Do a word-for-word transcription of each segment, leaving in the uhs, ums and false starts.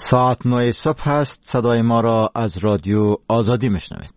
ساعت نه صبح است. صدای ما را از رادیو آزادی میشنوید.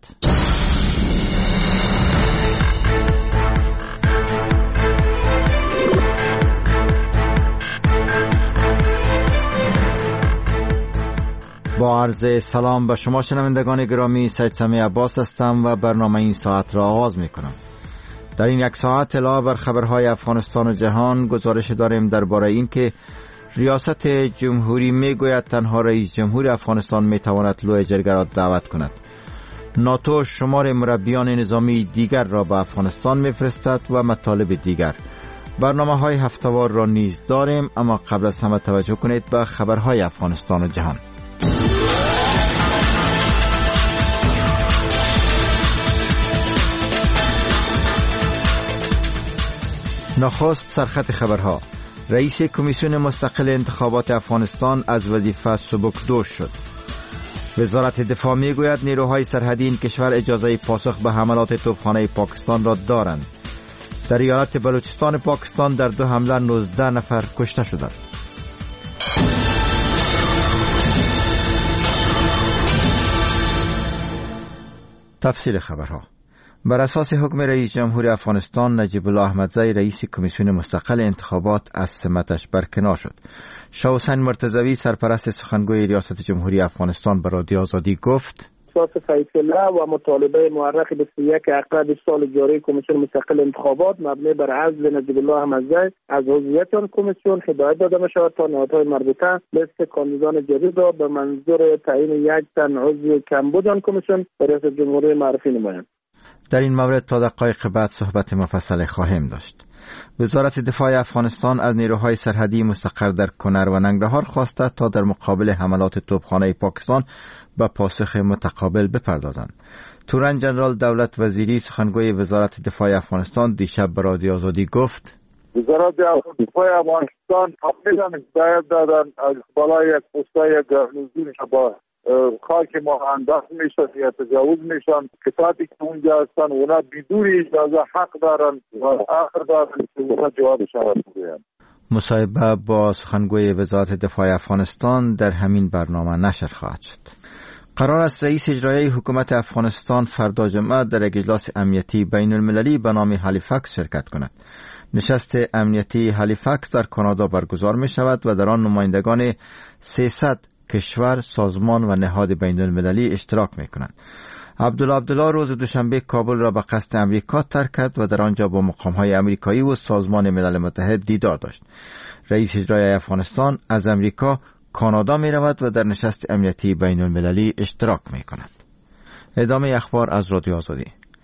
با عرض سلام به شما شنوندگان گرامی، سید سمیع عباس هستم و برنامه این ساعت را آغاز می کنم. در این یک ساعت علاوه بر خبرهای افغانستان و جهان گزارش داریم درباره این که ریاست جمهوری می گوید تنها رئیس جمهور افغانستان می تواند لوی جرگه را دعوت کند. ناتو شمار مربیان نظامی دیگر را به افغانستان می فرستد و مطالب دیگر. برنامه های هفته‌وار را نیز داریم، اما قبل از همه توجه کنید به خبرهای افغانستان و جهان. نخست سرخط خبرها. رئیس کمیسیون مستقل انتخابات افغانستان از وظیفه سبکدوش شد. وزارت دفاع می گوید نیروهای سرحدی این کشور اجازه پاسخ به حملات توپخانه پاکستان را دارند. در ایالت بلوچستان پاکستان در دو حمله نوزده نفر کشته شدند. تفصیل خبرها. بر اساس حکم رئیس جمهور افغانستان نجیب الله احمدزی رئیس کمیسیون مستقل انتخابات از سمتش برکنار شد. شاه حسین مرتضوی سرپرست سخنگوی ریاست جمهوری افغانستان به رادیو آزادی گفت: اساس فیصله و مطالبه مورخ بیست و یک عقد سال جاری کمیسیون مستقل انتخابات مبنی بر عزل نجیب الله احمدزی از عضویت آن کمیسیون هدایت داده می‌شود تا نهادهای مربوطه لیست کاندیدان جدید را به منظور تعیین یک تن عضو کمبود آن کمیسیون به ریاست جمهوری معرفی نمایند. در این مورد تا دقایق بعد صحبت مفصل خواهیم داشت. وزارت دفاع افغانستان از نیروهای سرحدی مستقر در کنر و ننگرهار خواسته تا در مقابل حملات توپخانه پاکستان به پاسخ متقابل بپردازند. تورن جنرال دولت وزیری سخنگوی وزارت دفاع افغانستان دیشب به رادیو آزادی گفت: وزارت دفاع افغانستان کاملا هدایت دادن از بالای یک پستای گرنوزی با خاک ما انداخت میشن یا تجاوز میشن. کساتی که اونجا هستن اونا بدون اجازه حق دارن و آخر دارن که اونا جواب شود بگوین. مصاحبه با سخنگوی وزارت دفاع افغانستان در همین برنامه نشر خواهد شد. قرار است رئیس اجرایی حکومت افغانستان فردا جمعه در یک اجلاس امنیتی بین المللی به نام هالیفکس شرکت کند. نشست امنیتی هالیفکس در کانادا برگزار می شود و در آن نمایندگان سیصد کشور، سازمان و نهاد بین المللی اشتراک می کنند. عبدالله عبدالله روز دوشنبه کابل را به قصد امریکا ترک کرد و در آنجا با مقام‌های امریکایی و سازمان ملل متحد دیدار داشت. رئیس اجرایی افغانستان از امریکا کانادا می رود و در نشست امنیتی بین المللی اشتراک می کند. ادامه اخبار از رادیو آزادی.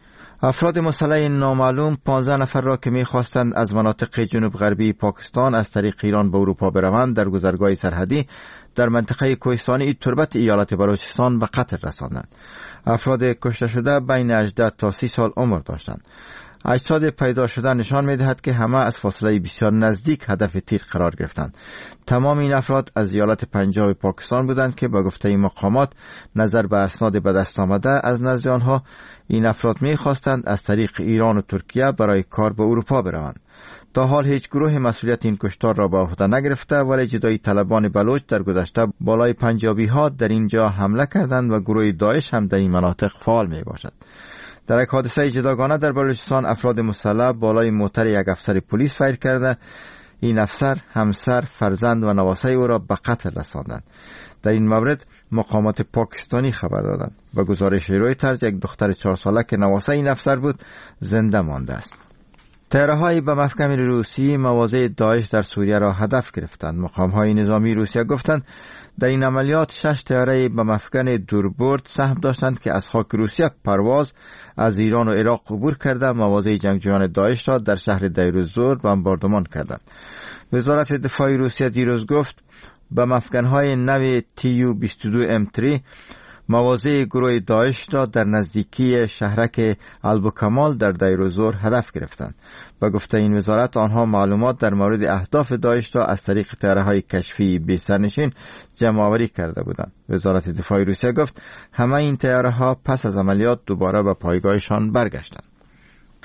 افراد مسلح نامعلوم پانزده نفر را که می‌خواستند از مناطق جنوب غربی پاکستان از طریق ایران به اروپا بروند در گذرگاه سرحدی در منطقه کوهستانی تربت ایالت بلوچستان به قتل رساندند. افراد کشته شده بین هجده تا سی سال عمر داشتند. اجساد پیدا شده نشان می‌دهد که همه از فاصله بسیار نزدیک هدف تیر قرار گرفتند. تمام این افراد از ایالت پنجاب پاکستان بودند که با گفته مقامات نظر به اسناد به دست آمده از نزد آنها این افراد می‌خواستند از طریق ایران و ترکیه برای کار به اروپا بروند. تا حال هیچ گروه مسئولیت این کشتار را به عهده نگرفته، ولی جدایی طلبان بلوچ در گذشته بالای پنجابی ها در اینجا حمله کردند و گروه داعش هم در این مناطق فعال می باشد. در یک حادثه جداگانه در بلوچستان افراد مسلح بالای موتر یک افسر پلیس فایر کرده این افسر همسر، فرزند و نواسه او را به قتل رساندند. در این مورد مقامات پاکستانی خبر دادند. به گزارش رویترز یک دختر چهار ساله که نواسه این افسر بود زنده مانده است. طیاره‌های به مفکن روسی مواضع داعش در سوریه را هدف گرفتند. مقام‌های نظامی روسیه گفتند در این عملیات شش طیاره به مفکن دوربرد سهم داشتند که از خاک روسیه پرواز از ایران و عراق عبور کرده مواضع جنگجویان داعش را در شهر دیر الزور بمباردمان کردند. وزارت دفاع روسیه دیروز گفت به مفکن‌های نو تی یو بیست و دو ام سه مواضع گروه داعش را در نزدیکی شهرک البوکمال در دیر الزور هدف گرفتند. با گفته این وزارت آنها معلومات در مورد اهداف داعش را از طریق طیاره‌های کشفی بی سرنشین جمع‌آوری کرده بودند. وزارت دفاع روسیه گفت همه این طیاره‌ها پس از عملیات دوباره به پایگاهشان برگشتند.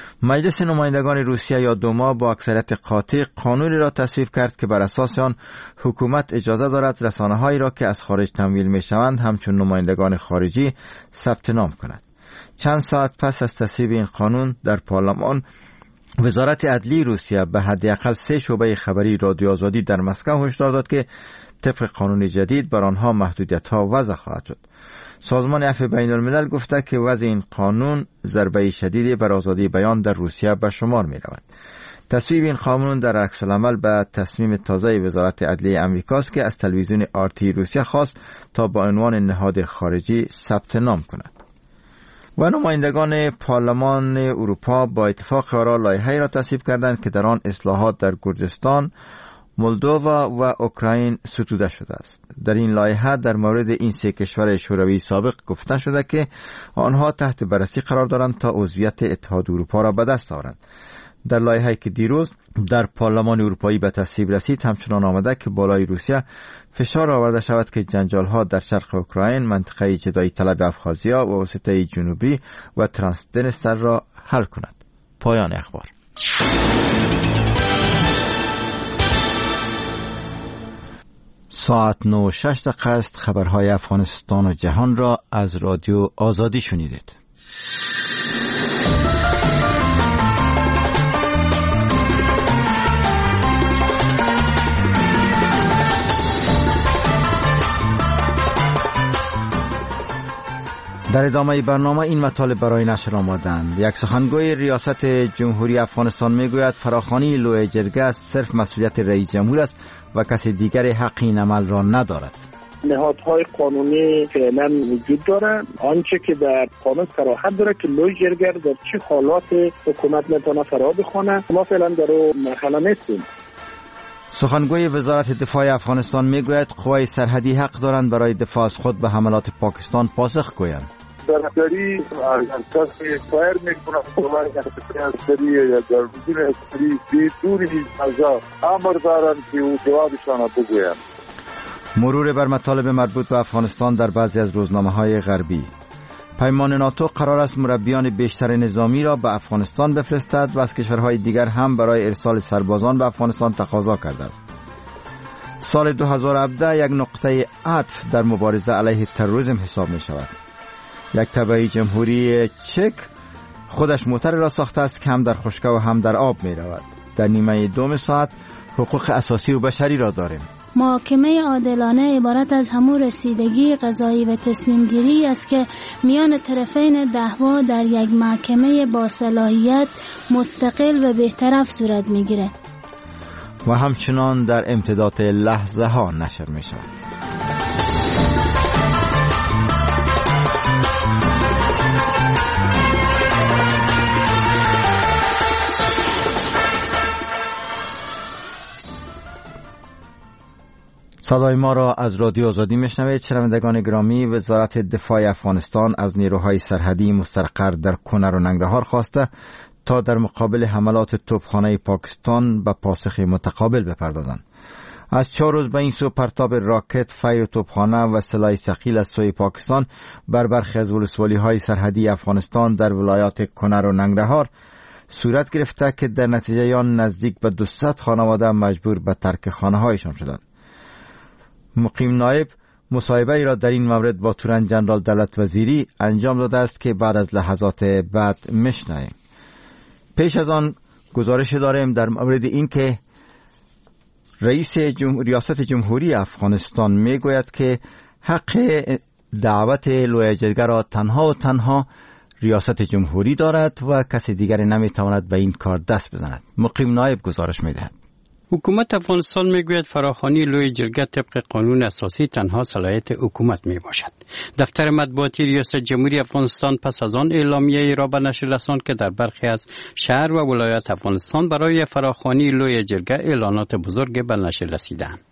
مجلس نمایندگان روسیه یا دوما با اکثریت قاطع قانونی را تصویب کرد که بر اساس آن حکومت اجازه دارد رسانه‌هایی را که از خارج تمویل می‌شوند همچون نمایندگان خارجی ثبت نام کند. چند ساعت پس از تصویب این قانون در پارلمان، وزارت عدلی روسیه به حداقل سه شعبه خبری رادیو آزادی در مسکو هشدار داد که طبق قانون جدید بر آنها محدودیت‌ها وضع خواهد شد. سازمان عفو بین الملل گفته که وضع این قانون ضربه شدیدی بر آزادی بیان در روسیه به شمار می رود. تصویب این قانون در عکس العمل به تصمیم تازه وزارت عدلیه امریکاست که از تلویزیون آرتی روسیه خواست تا با عنوان نهاد خارجی ثبت نام کند. و نمایندگان پارلمان اروپا با اتفاق آرا لایحه‌ای را تصویب کردند که در آن اصلاحات در گرجستان، مولدووا و اوکراین ستوده شده است. در این لایحه در مورد این سه کشور شوروی سابق گفته شده که آنها تحت بررسی قرار دارند تا عضویت اتحاد اروپا را به دست آورند. در لایحه‌ای که دیروز در پارلمان اروپایی به تصویب رسید همچنان آمده که بالای روسیه فشار آورده شود که جنجال‌ها در شرق اوکراین، منطقه جدایی طلب ابخازیا و وسطای جنوبی و ترانسدنستر را حل کند. پایان اخبار. ساعت نه و شش دقیقه است. خبرهای افغانستان و جهان را از رادیو آزادی شنیدید. در ادامه برنامه این مطالب برای نشر آمدند. یک سخنگوی ریاست جمهوری افغانستان میگوید فراخوانی لوی جرگه صرف مسئولیت رئیس جمهور است و کسی دیگر حق این عمل را ندارد. نهادهای قانونی فعلا وجود دارد. آنچه که در قانون صراحت داره که لوی جرگه در چه حالات حکومت میتونه فرا بخونه، ما فعلا در اون مرحله نیستیم. سخنگوی وزارت دفاع افغانستان میگوید قوای سرحدی حق دارند برای دفاع از خود به حملات پاکستان پاسخ گویند. سرحدی اگر کسی فایر میکنه قوای سرحدی یا گروگان سرحدی بدون اجازه امر دارند که او جوابشان بگویند. مرور بر مطالب مربوط به افغانستان در بعضی از روزنامه‌های غربی. پیمان ناتو قرار است مربیان بیشتر نظامی را به افغانستان بفرستد و از کشورهای دیگر هم برای ارسال سربازان به افغانستان تقاضا کرده است. سال دو هزار و هفده یک نقطه عطف در مبارزه علیه تروریسم حساب می شود. یک تبعی جمهوری چک خودش موتر را ساخته است که هم در خشکی و هم در آب می رود. در نیمه دوم ساعت حقوق اساسی و بشری را داریم. محاکمه عادلانه عبارت از همون رسیدگی قضایی و تصمیم گیری است که میان طرفین دعوا در یک محکمه با صلاحیت مستقل و بی‌طرف صورت میگیرد و همچنان در امتداد لحظه ها نشر می شود. صدای ما را از رادیو آزادی میشنوید. شنوندگان گرامی، وزارت دفاع افغانستان از نیروهای سرحدی مستقر در کنر و ننگرهار خواسته تا در مقابل حملات توپخانه پاکستان به پاسخ متقابل بپردازند. از چهار روز به این سو پرتاب راکت، فیر توپخانه و سلاح ثقیل از سوی پاکستان بر برخی از ولسوالی‌های سرحدی افغانستان در ولایات کنر و ننگرهار صورت گرفته که در نتیجه آن نزدیک به دویست خانواده مجبور به ترک خانه‌هایشان شدند. مقیم نایب مصاحبه ای را در این مورد با تورن جنرال دولت وزیری انجام داده است که بعد از لحظات بعد میشنویم. پیش از آن گزارش داریم در مورد این که رئیس جمهور ریاست جمهوری افغانستان میگوید که حق دعوت لوی جرگه را تنها و تنها ریاست جمهوری دارد و کسی دیگری نمیتواند به این کار دست بزند. مقیم نایب گزارش میدهد. حکومت افغانستان میگوید فراخوانی لوی جرگه طبق قانون اساسی تنها صلاحیت حکومت می باشد. دفتر مطبوعاتی ریاست جمهوری افغانستان پس از آن اعلامیه را به نشر رساند که در برخی از شهر و ولایات افغانستان برای فراخوانی لوی جرگه اعلانات بزرگ به نشر رسیدند.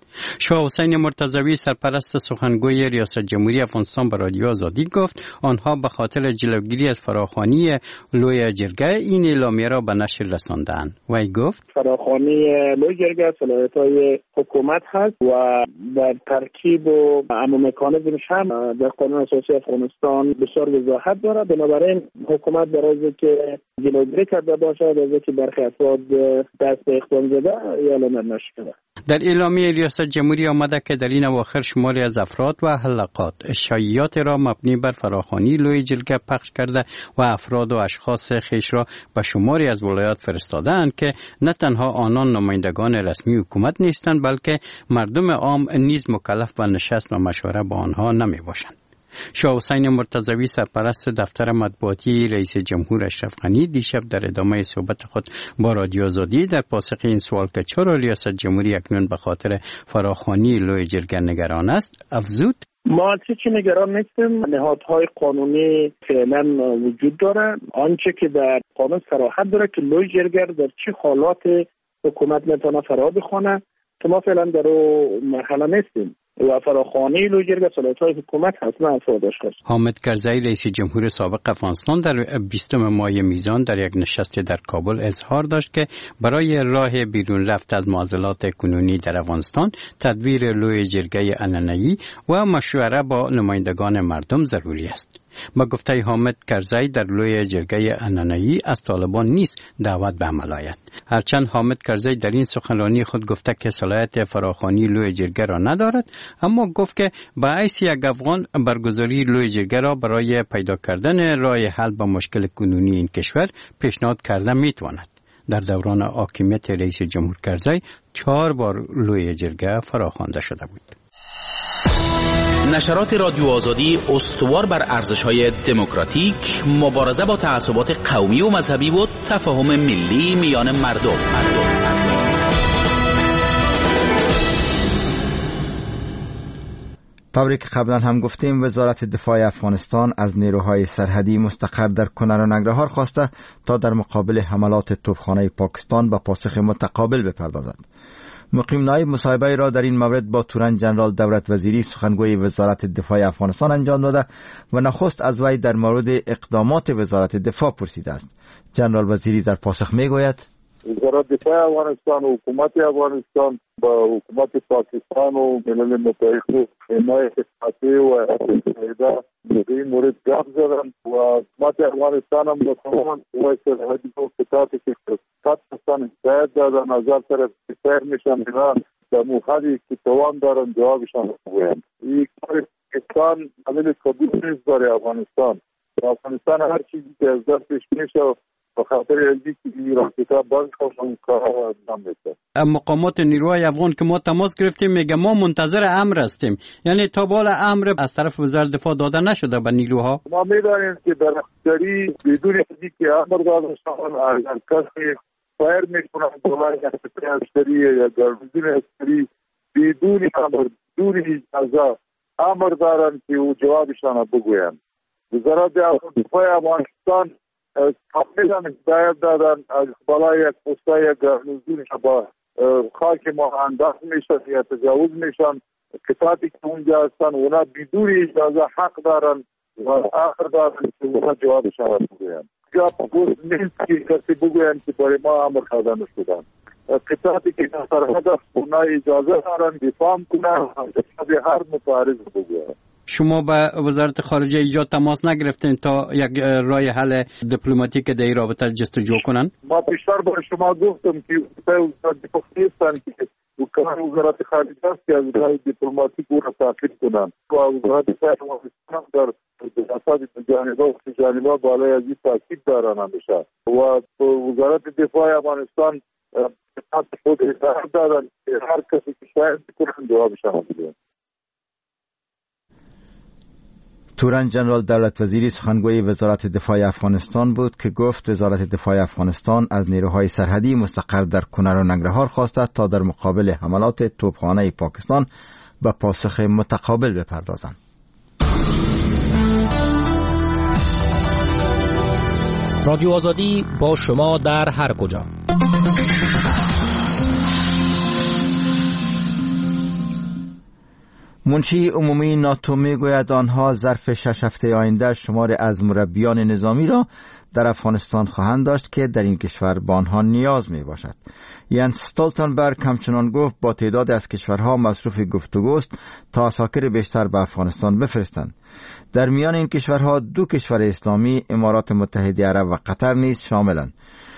شاه حسین مرتضوی سرپرست سخنگوی ریاست جمهوری افغانستان به رادیو آزادی گفت آنها به خاطر جلوگیری از فراخوانی لوی جرگه این اعلامیه را به نشر رساندند. وی گفت فراخوانی لوی جرگه صلاحیت‌های حکومت هست و در ترکیب و عموم مکانیزمش هم در قانون اساسی افغانستان بسیار وضاحت دارد. بنابراین حکومت برای که جلوگیری کرده باشد از اینکه برخی افراد دست به اقدام زده اعلام نشده. در اعلامیه ریاست جمهوری آمده که در این اواخر شماری از افراد و حلقات شایعات را مبنی بر فراخوانی لوی جرگه پخش کرده و افراد و اشخاص خیش را به شماری از ولایات فرستادند که نه تنها آنان نمایندگان رسمی حکومت نیستند بلکه مردم عام نیز مکلف به نشست و مشوره با آنها نمی باشند. شاه حسین مرتضوی سرپرست دفتر مطبوعاتی رئیس جمهور اشرف غنی دیشب در ادامه صحبت خود با رادیو آزادی در پاسخ این سوال که چرا ریاست جمهوری اکنون به خاطر فراخوانی لوی جرگه نگران است افزود: ما چی نگران نیستیم. نهادهای قانونی فعلا وجود داره. آنچه که در قانون صراحت داره که لوی جرگه در چه حالات حکومت میتونه فرا بخونه که ما فعلا در اون مرحله نیستیم و فراخوانی لوی جرگه صلاحیت‌های حکومت هست نه افراد اشخاص. حامد کرزی رئیس جمهور سابق افغانستان در بیستم ماه میزان در یک نشست در کابل اظهار داشت که برای راه بیرون رفت از معضلات کنونی در افغانستان تدبیر لوی جرگه عنعنه‌ای و مشوره با نمایندگان مردم ضروری است. با گفته حامد کرزی در لوی جرگه عنعنه‌ای از طالبان نیست دعوت به عمل آید. هرچند حامد کرزی در این سخنرانی خود گفته که صلاحیت فراخوانی لوی جرگه را ندارد، اما گفت که به حیث یک افغان برگزاری لوی جرگه را برای پیدا کردن راه حل به مشکل کنونی این کشور پیشنهاد کرده میتواند. در دوران حاکمیت رئیس جمهور کرزی چهار بار لوی جرگه فراخوانده شده بود. نشرات رادیو آزادی استوار بر ارزش‌های دموکراتیک، مبارزه با تعصبات قومی و مذهبی و تفاهم ملی میان مردم. مردم. طوری که قبلا هم گفتیم وزارت دفاع افغانستان از نیروهای سرحدی مستقر در کنر و ننگرهار خواسته تا در مقابل حملات توپخانه پاکستان با پاسخ متقابل بپردازد. مقیم نایب مصاحبه را در این مورد با تورن جنرال دولت وزیری سخنگوی وزارت دفاع افغانستان انجام داده و نخست از وی در مورد اقدامات وزارت دفاع پرسیده است. جنرال وزیری در پاسخ میگوید: وزارت دفاع افغانستان و حکومت افغانستان با حکومت پاکستان و ملل متحد و حمایت قاطع و اتحادیه در این مورد گپ زدند و حکومت افغانستان هم با تمام قوای سرحدی و قطعاتی که پاکستان هدایت دادن از هر طرف سیر میشن اینا در موخدی که توان دارن جوابشان بگویند. این کار پاکستان قابل قبول نیست برای افغانستان. افغانستان هر چیزی که از دستش میشه به خاطر ازی که ایران کتاب بند کنم کارها انجام بده. مقامات نیروهای افغان که ما تماس گرفتیم میگه ما منتظر امر هستیم، یعنی تا بالا امر از طرف وزارت دفاع داده نشده به نیروها. ما میدانیم که در اختیاری بدون ازی که امر داده شود اگر کسی فایر میکنن دولار یا اختیاری یا گرمزین اختیاری بدون امر بدون اجازه امر دارن که او جوابشان بگوین. وزارت دفاع افغانستان کاملا هدایت دادن از بالای یک پستای گرمزین با خاک ما انداز میشن یا تجاوز میشن. کساتی که اونجا هستن اونا بدون اجازه حق دارن و آخر دارن که اونا جوابشان بگوین. جا پوز نیست که کسی بگوین که برای ما امر داده نشدن. کساتی که سرحد است اونا اجازه دارن دفاع کنن و هر متعارض بگوین. شما به وزارت خارجه ایجاد تماس نگرفتین تا یک راه حل دیپلماتیک در این رابطه جستجو کنن؟ ما پیشتر با شما گفتم که وزارت دفاع نیستن که کار وزارت خارجه است که از راه دیپلماتیک او را تعقیب کنن و وزارت دفاع افغانستان در اساس جانبه و جانبه بالای از این تاکید دارن همیشه و وزارت دفاع افغانستان خود هدایت دادن که هر کسی که شاید کنن جوابشان بده. تورن جنرال دولت وزیری سخنگوی وزارت دفاع افغانستان بود که گفت وزارت دفاع افغانستان از نیروهای سرحدی مستقر در کنر و ننگرهار خواسته تا در مقابل حملات توپخانه پاکستان به پاسخ متقابل بپردازند. رادیو آزادی با شما در هر کجا. منشی عمومی ناتو میگوید آنها ظرف شش هفته آینده شمار از مربیان نظامی را در افغانستان خواهند داشت که در این کشور به آنها نیاز می باشد. ینس استولتنبرگ همچنان گفت با تعداد از کشورها مصروف گفتگوست تا عساکر بیشتر به افغانستان بفرستند. در میان این کشورها دو کشور اسلامی، امارات متحده عرب و قطر نیز شاملند.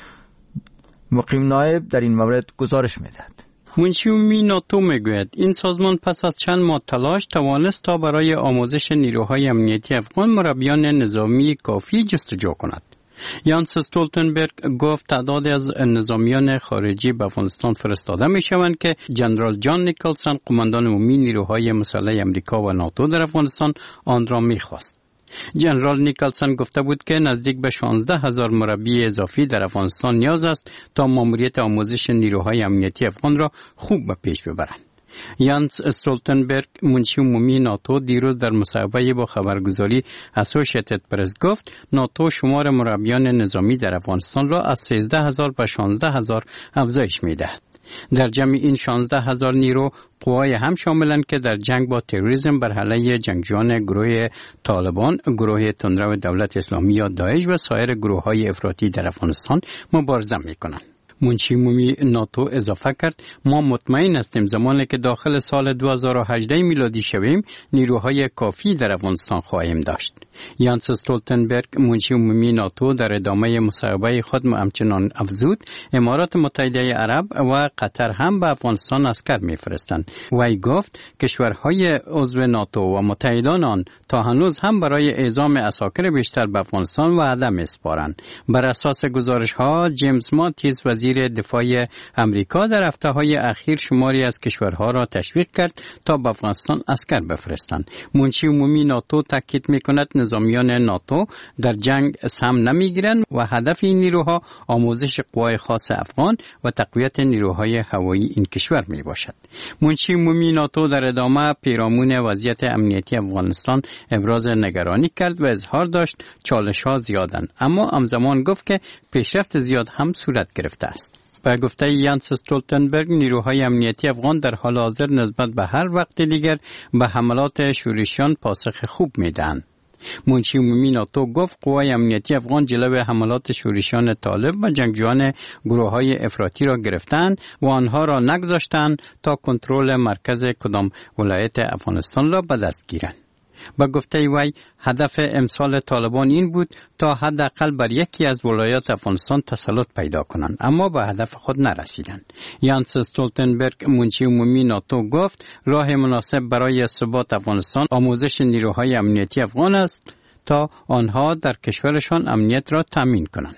مقیم نایب در این مورد گزارش می‌دهد. منشی عمومی ناتو میگوید این سازمان پس از چند ماه تلاش توانست تا برای آموزش نیروهای امنیتی افغان مربیان نظامی کافی جستجو کند. یانس استولتنبرگ گفت تعدادی از نظامیان خارجی به افغانستان فرستاده می شوند که جنرال جان نیکلسون قماندان عمومی نیروهای مسلح امریکا و ناتو در افغانستان آن را می خواست. جنرال نیکلسون گفته بود که نزدیک به شانزده هزار مربی اضافی در افغانستان نیاز است تا ماموریت آموزش نیروهای امنیتی افغان را خوب به پیش ببرند. یانس استولتنبرگ منشی عمومی ناتو دیروز در مصاحبه با خبرگزاری اسوسییتد پرس گفت ناتو شمار مربیان نظامی در افغانستان را از سیزده هزار به شانزده هزار افزایش می‌دهد. در جمع این شانزده هزار نیرو قوای هم شاملند که در جنگ با تروریسم بر علیه جنگجویان گروه طالبان، گروه تندرو دولت اسلامی یا داعش و سایر گروه‌های افراطی در افغانستان مبارزه می‌کنند. منشی عمومی ناتو اضافه کرد ما مطمئن هستیم زمانی که داخل سال دو هزار و هجده میلادی شویم نیروهای کافی در افغانستان خواهیم داشت. یانس استولتنبرگ منشی عمومی ناتو در ادامه مصاحبه خود همچنان افزود امارات متحده عرب و قطر هم به افغانستان عسکر میفرستند. وی گفت کشورهای عضو ناتو و متحدان آن تا هنوز هم برای اعزام عساکر بیشتر به افغانستان وعده میسپارند. بر اساس گزارش ها جیمز ماتیس وزیر دفاع امریکا در هفته‌های اخیر شماری از کشورها را تشویق کرد تا به افغانستان عسکر بفرستند. منشی عمومی ناتو تاکید می‌کند نظامیان ناتو در جنگ سهم نمی‌گیرند و هدف این نیروها آموزش قوای خاص افغان و تقویت نیروهای هوایی این کشور میباشد. منشی عمومی ناتو در ادامه پیرامون وضعیت امنیتی افغانستان ابراز نگرانی کرد و اظهار داشت چالش‌ها زیادند، اما همزمان گفت که پیشرفت زیاد هم صورت گرفته است. به گفته یانس استولتنبرگ نیروهای امنیتی افغان در حال حاضر نسبت به هر وقت دیگر به حملات شورشیان پاسخ خوب میدهند. منشی عمومی ناتو گفت قوای امنیتی افغان جلوی حملات شورشیان طالب و جنگجویان گروه‌های افراطی را گرفتند و آنها را نگذاشتند تا کنترل مرکز کدام ولایت افغانستان را به دست گیرند. با گفته وی هدف امسال طالبان این بود تا حداقل بر یکی از ولایات افغانستان تسلط پیدا کنند، اما به هدف خود نرسیدند. یانس استولتنبرگ منشی عمومی ناتو گفت راه مناسب برای ثبات افغانستان آموزش نیروهای امنیتی افغان است تا آنها در کشورشان امنیت را تامین کنند.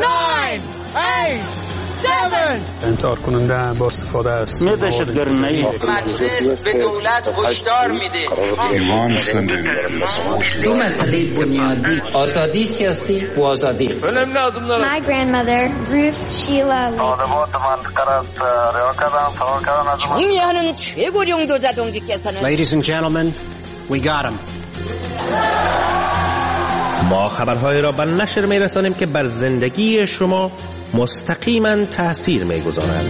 انتحار کننده با استفاده است. مجلس به دولت هشدار میده. دو مسئله بنیادی آزادی سیاسی و آزادی. My grandmother Ruth Sheila 정의하는 최고령도 자동직께서는 Ladies and gentlemen, we got him. ما خبرهای را به نشر می‌رسانیم که بر زندگی شما مستقیما تأثیر می‌گذارند.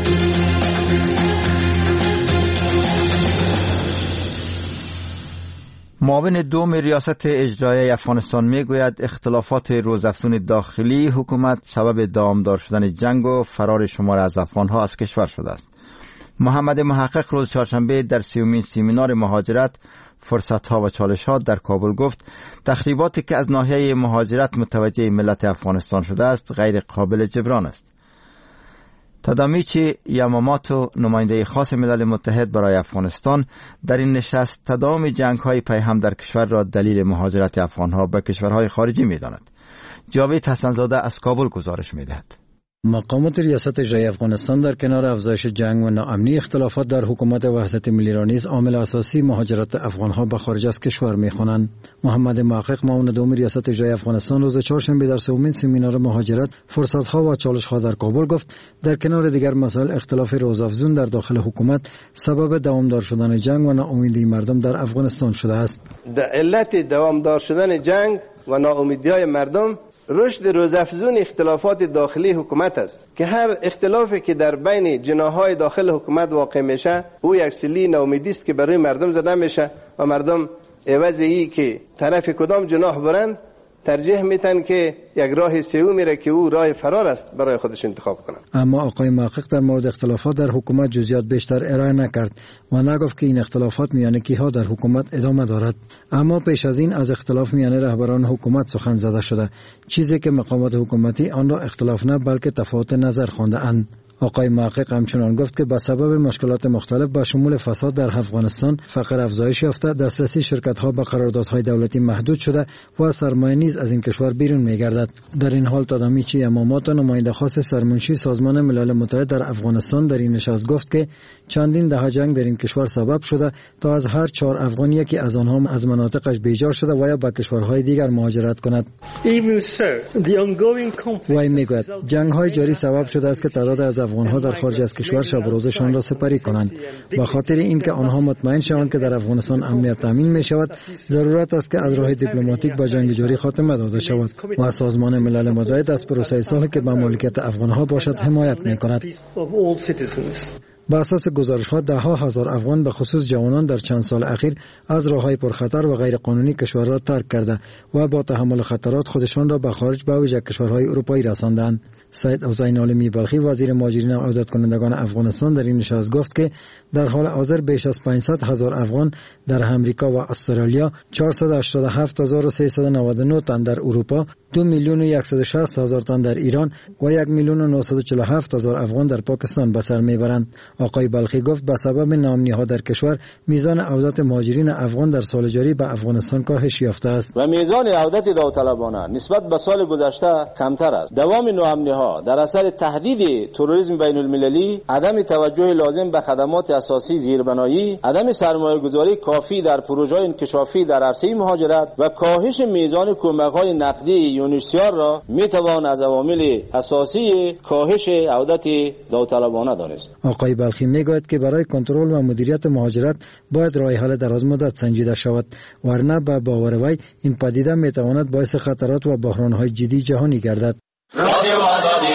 معاون دوم ریاست اجرایی افغانستان میگوید اختلافات روزافزون داخلی حکومت سبب دامدار شدن جنگ و فرار شمار از افغانها از کشور شده است. محمد محقق روز چهارشنبه در سیومین سیمینار مهاجرت فرصت‌ها و چالش‌ها در کابل گفت تخریباتی که از ناحیه مهاجرت متوجه ملت افغانستان شده است غیر قابل جبران است. تادامیچی یاماماتو نماینده خاص ملل متحد برای افغانستان در این نشست تداوم جنگ‌های پیهم در کشور را دلیل مهاجرت افغان‌ها به کشورهای خارجی می‌داند. جاوید حسنزاده از کابل گزارش می‌دهد. مقامات ریاست اجرایی افغانستان در کنار افزایش جنگ و ناامنی اختلافات در حکومت وحدت ملی را نیز عامل اساسی مهاجرت افغانها به خارج از کشور می‌خوانند. محمد محقق معاون دوم ریاست اجرایی افغانستان روز چهارشنبه در سومین سمینار مهاجرت فرصت‌ها و چالش‌ها در کابل گفت در کنار دیگر مسائل اختلاف روزافزون در داخل حکومت سبب دوامدار شدن جنگ و ناامیدی مردم در افغانستان شده است. در علت دوامدار شدن جنگ و ناامیدی‌های مردم رشد روزافزون اختلافات داخلی حکومت است که هر اختلافی که در بین جناح‌های داخل حکومت واقع میشه او یک سیلی ناامیدی است که برای مردم زده میشه و مردم عوض ای که طرف کدام جناح برند ترجیح میتن که یک راه سوم میره که او راه فرار است برای خودش انتخاب کنند. اما آقای محقق در مورد اختلافات در حکومت جزئیات بیشتر ارائه نکرد و نگفت که این اختلافات میان کیها در حکومت ادامه دارد. اما پیش از این از اختلاف میان رهبران حکومت سخن زده شده، چیزی که مقامات حکومتی آن را اختلاف نه بلکه تفاوت نظر خوانده اند. آقای محقق همچنان گفت که به سبب مشکلات مختلف با شمول فساد در افغانستان، فقر افزایش یافته، دسترسی شرکت‌ها به قراردادهای دولتی محدود شده و سرمایه نیز از این کشور بیرون می‌گردد. در این حال تدامیچی امامات نماینده خاص سرمنشی سازمان ملل متحد در افغانستان در این نشست گفت که چندین دهه جنگ در این کشور سبب شده تا از هر چهار افغان یکی از آنها از مناطقش بیجار شده و یا به کشورهای دیگر مهاجرت کند. وی میگوید جنگ‌های جاری سبب شده است که تعداد از افغان‌ها در خارج از کشور شب و روزشان را سپری کنند. به خاطر اینکه آنها مطمئن شوند که در افغانستان امنیت تامین می شود، ضرورت است که از راه دیپلماتیک به جنگ جاری خاتمه داده شود و سازمان ملل متحد از پروسه صلح که به مالکیت افغان‌ها باشد حمایت می کند. با اساس گزارش‌ها ده ها هزار افغان به خصوص جوانان در چند سال اخیر از راه‌های پرخطر و غیر قانونی کشور را ترک کرده و با تحمل خطرات خودشان را به خارج به ویژه کشورهای اروپایی رساندند. سید حسین عالمی بلخی وزیر مهاجرین و عودت کنندگان افغانستان در این نشست گفت که در حال حاضر بیش از پانصد هزار افغان در امریکا و استرالیا، چهارصد و هشتاد و هفت هزار و سیصد و نود و نه تن در اروپا، دو میلیون و صد و شصت هزار تن در ایران و یک میلیون و نهصد و چهل و هفت هزار افغان در پاکستان به سر میبرند. آقای بلخی گفت به سبب ناامنی‌ها در کشور میزان عودت مهاجرین افغان در سال جاری به افغانستان کاهش یافته است و میزان عودت داوطلبانه نسبت به سال گذشته کمتر است. دوام ناامنی‌ها در اثر تهدید تروریسم بین المللی، عدم توجه لازم به خدمات اساسی زیربنایی، عدم سرمایه‌گذاری کافی در پروژه‌های انکشافی در عرصه مهاجرت و کاهش میزان کمک‌های نقدی یونیسیار را میتوان از عوامل اساسی کاهش عودت داوطلبانه دانست. آقای بلخی میگوید که برای کنترل و مدیریت مهاجرت باید راه حل دراز مدت سنجیده شود، ورنه به باور وی این پدیده میتواند باعث خطرات و بحران‌های جدی جهانی گردد. رادیو آزادی.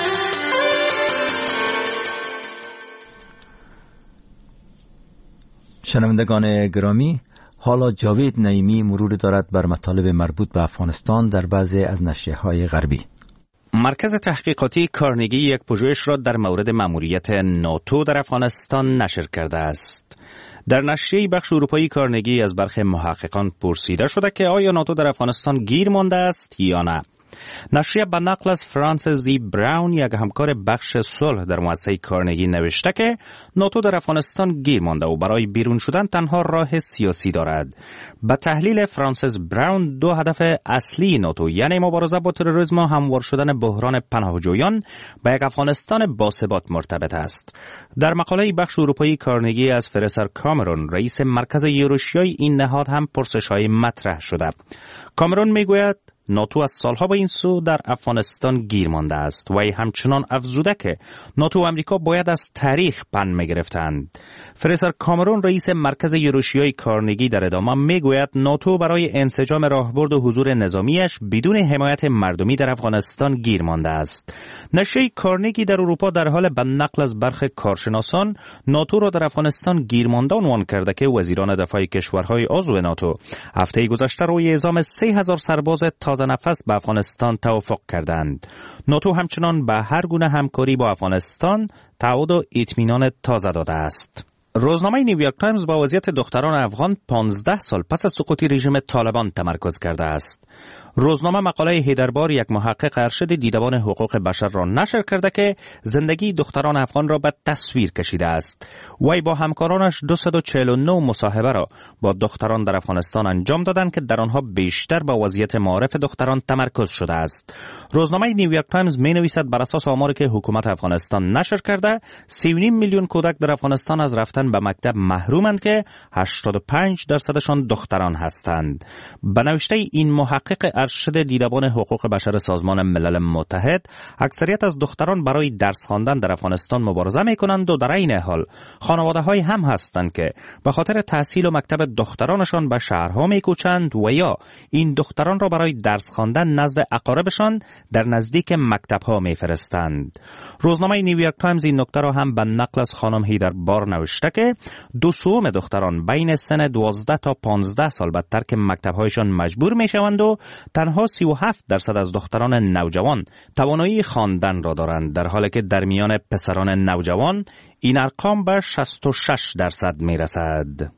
شنوندگان گرامی، حالا جاوید نعیمی مرور دارد بر مطالب مربوط به افغانستان در بعضی از نشریه‌های غربی. مرکز تحقیقاتی کارنگی یک پژوهش را در مورد مأموریت ناتو در افغانستان نشر کرده است. در نشریه بخش اروپایی کارنگی از برخی محققان پرسیده شده که آیا ناتو در افغانستان گیر مانده است یا نه. نشریه به نقل از فرانسیس زی براون، یک همکار بخش صلح در مؤسسه کارنگی، نوشته که ناتو در افغانستان گیر مانده و برای بیرون شدن تنها راه سیاسی دارد. به تحلیل فرانسیس براون، دو هدف اصلی ناتو یعنی مبارزه با تروریسم و هموار شدن بحران پناهجویان با یک افغانستان باثبات مرتبط است. در مقاله بخش اروپایی کارنگی از فریسر کامرون، رئیس مرکز یوروشیای این نهاد، هم پرسش‌های مطرح شده. کامرون میگوید ناتو از سالها به این سو در افغانستان گیر مانده است و همچنان افزوده که ناتو و امریکا باید از تاریخ پند می‌گرفتند. فریسر کامرون، رئیس مرکز یوروشیای کارنگی، در ادامه میگوید ناتو برای انسجام راهبرد و حضور نظامیش بدون حمایت مردمی در افغانستان گیر مانده است. نشریه کارنگی در اروپا در حال به نقل از برخی کارشناسان ناتو را در افغانستان گیر مانده عنوان کرده که وزیران دفاع کشورهای عضو ناتو هفته گذشته روی اعزام سه هزار سرباز تازه نفس به افغانستان توافق کردند. ناتو همچنان به هر گونه همکاری با افغانستان تعهد و اطمینان تازه داده است. روزنامه نیویورک تایمز با وضعیت دختران افغان پانزده سال پس از سقوط رژیم طالبان تمرکز کرده است. روزنامه مقاله هیدربار، یک محقق ارشد دیدبان حقوق بشر، را نشر کرده که زندگی دختران افغان را به تصویر کشیده است. وی با همکارانش دویست و چهل و نه مصاحبه را با دختران در افغانستان انجام دادند که در آنها بیشتر با وضعیت معارف دختران تمرکز شده است. روزنامه نیویورک تایمز می نویسد بر اساس آماری که حکومت افغانستان نشر کرده، سی و نیم میلیون کودک در افغانستان از رفتن به مکتب محرومند که هشتاد و پنج درصدشان دختران هستند. به نوشته این محقق ارشد دیدبان حقوق بشر سازمان ملل متحد، اکثریت از دختران برای درس خواندن در افغانستان مبارزه می‌کنند و در این حال خانواده‌های هم هستند که به خاطر تحصیل و مکتب دخترانشان به شهرها می‌کوچند و یا این دختران را برای درس خواندن نزد اقاربشان در نزدیک مکتب‌ها می‌فرستند. روزنامه نیویورک تایمز این نکته را هم به نقل از خانم هیدر بار نوشته که دو سوم دختران بین سن دوازده تا پانزده سال به ترک مکتب‌هایشان مجبور می‌شوند و تنها سی و هفت درصد از دختران نوجوان توانایی خواندن را دارند، در حالی که در میان پسران نوجوان این ارقام به شصت و شش درصد می‌رسد.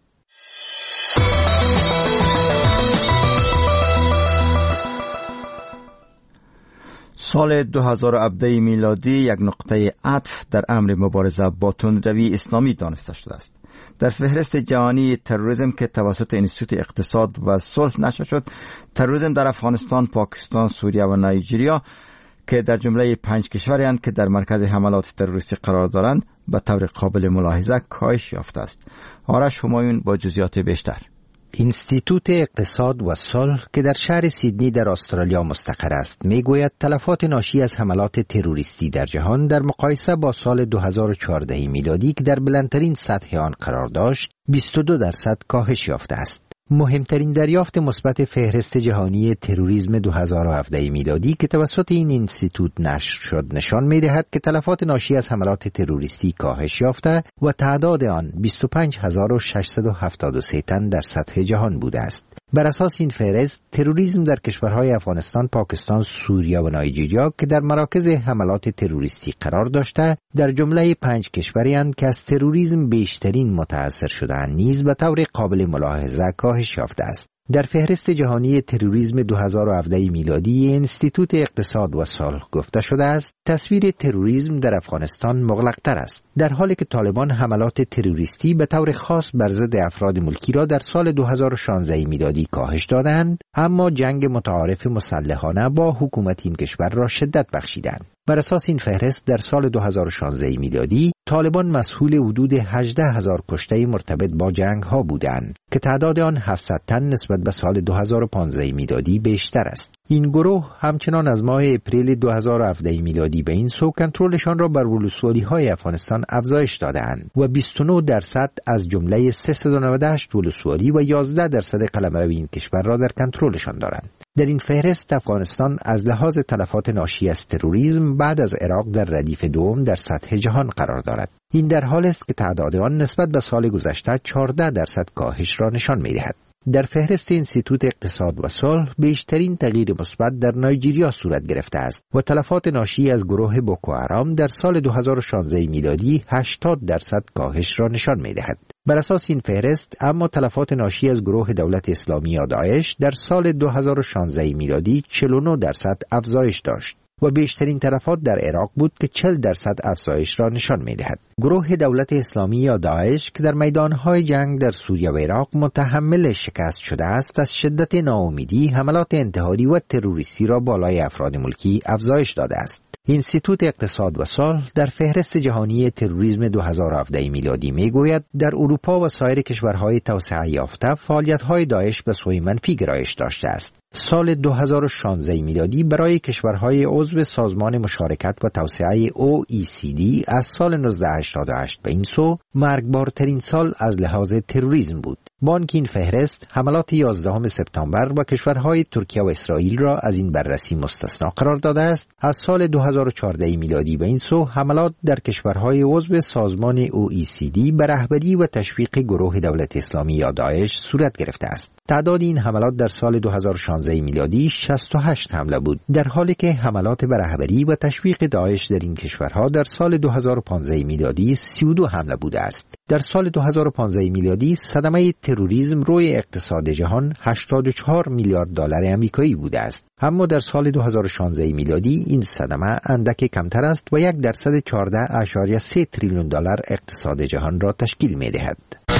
سال دو هزار و هفده میلادی یک نقطه عطف در امر مبارزه با تندروی اسلامی دانسته شده است. در فهرست جهانی تروریسم که توسط انستیتوت اقتصاد و صلح نشر شد، تروریسم در افغانستان، پاکستان، سوریه و نایجریا که در جمله پنج کشوری هستند که در مرکز حملات تروریستی قرار دارند، به طور قابل ملاحظه کاهش یافته است. آرش همایون با جزئیات بیشتر. انستیتوت اقتصاد و صلح که در شهر سیدنی در استرالیا مستقر است میگوید تلفات ناشی از حملات تروریستی در جهان در مقایسه با سال دو هزار و چهارده میلادی که در بلندترین سطح آن قرار داشت بیست و دو درصد کاهش یافته است. مهمترین دریافت مثبت فهرست جهانی تروریسم دو هزار و هفده میلادی که توسط این انستیتوت نشر شد نشان می‌دهد که تلفات ناشی از حملات تروریستی کاهش یافته و تعداد آن بیست و پنج هزار و ششصد و هفتاد و سه تن در سطح جهان بوده است. بر اساس این فهرست، تروریسم در کشورهای افغانستان، پاکستان، سوریه و نایجریا که در مراکز حملات تروریستی قرار داشته، در جمله پنج کشوری اند که از تروریسم بیشترین متاثر شده‌اند نیز به طور قابل ملاحظه کاهش یافته است. در فهرست جهانی تروریسم دو هزار و هفده میلادی انستیتوت اقتصاد و صلح گفته شده است تصویر تروریسم در افغانستان مغلق‌تر است، در حالی که طالبان حملات تروریستی به طور خاص بر ضد افراد ملکی را در سال دو هزار و شانزده میلادی کاهش دادند، اما جنگ متعارف مسلحانه با حکومت این کشور را شدت بخشیدند. بر اساس این فهرست در سال دو هزار و شانزده میلادی طالبان مسئول حدود هجده هزار کشته مرتبط با جنگ ها بودند که تعداد آن هفتصد تن نسبت به سال دو هزار و پانزده میلادی بیشتر است. این گروه همچنان از ماه اپریل دو هزار و هفده میلادی به این سو کنترلشان را بر ولسوالی های افغانستان افزایش دادند و بیست و نه درصد از جمله سیصد و نود و هشت ولسوالی و یازده درصد قلمرو این کشور را در کنترلشان دارند. در این فهرست افغانستان از لحاظ تلفات ناشی از تروریسم بعد از عراق در ردیف دوم در سطح جهان قرار دارد. این در حال است که تعداد آن نسبت به سال گذشته چهارده درصد کاهش را نشان می‌دهد. در فهرست انستیتوت اقتصاد و صلح بیشترین تغییر مثبت در نایجریا صورت گرفته است و تلفات ناشی از گروه بوکو حرام در سال دو هزار و شانزده میلادی هشتاد درصد کاهش را نشان می‌دهد. بر اساس این فهرست اما تلفات ناشی از گروه دولت اسلامی یا داعش در سال دو هزار و شانزده میلادی چهل و نه درصد افزایش داشت و بیشترین تلفات در عراق بود که چهل درصد افزایش را نشان می‌دهد. گروه دولت اسلامی یا داعش که در میدان‌های جنگ در سوریه و عراق متحمل شکست شده است، از شدت ناامیدی حملات انتحاری و تروریستی را بالای افراد ملکی افزایش داده است. انستیتوت اقتصاد و صلح در فهرست جهانی تروریسم دو هزار و هفده میلادی میگوید در اروپا و سایر کشورهای توسعه یافته فعالیت‌های داعش به سوی منفی گرایش داشته است. سال دو هزار و شانزده میلادی برای کشورهای عضو سازمان مشارکت و توسعه او ای سی دی از سال نوزده هشتاد و هشت به این سو مرگبارترین سال از لحاظ تروریسم بود. بانک این فهرست حملات یازدهم سپتامبر و کشورهای ترکیه و اسرائیل را از این بررسی مستثنا قرار داده است. از سال دو هزار و چهارده میلادی به این سو حملات در کشورهای عضو سازمان او ای سی دی به رهبری و تشویق گروه دولت اسلامی یا داعش صورت گرفته است. تعداد این حملات در سال دو هزار و شانزده میلادی شصت و هشت حمله بود، در حالی که حملات به رهبری و تشویق داعش در این کشورها در سال دو هزار و پانزده میلادی سی و دو حمله بوده است. در سال دو هزار و پانزده میلادی صدمه تروریسم روی اقتصاد جهان هشتاد و چهار میلیارد دلار آمریکایی بوده است. اما در سال دو هزار و شانزده میلادی این صدمه اندک کمتر است و یک درصد چهارده اشاریه سه تریلیون دلار اقتصاد جهان را تشکیل می‌دهد.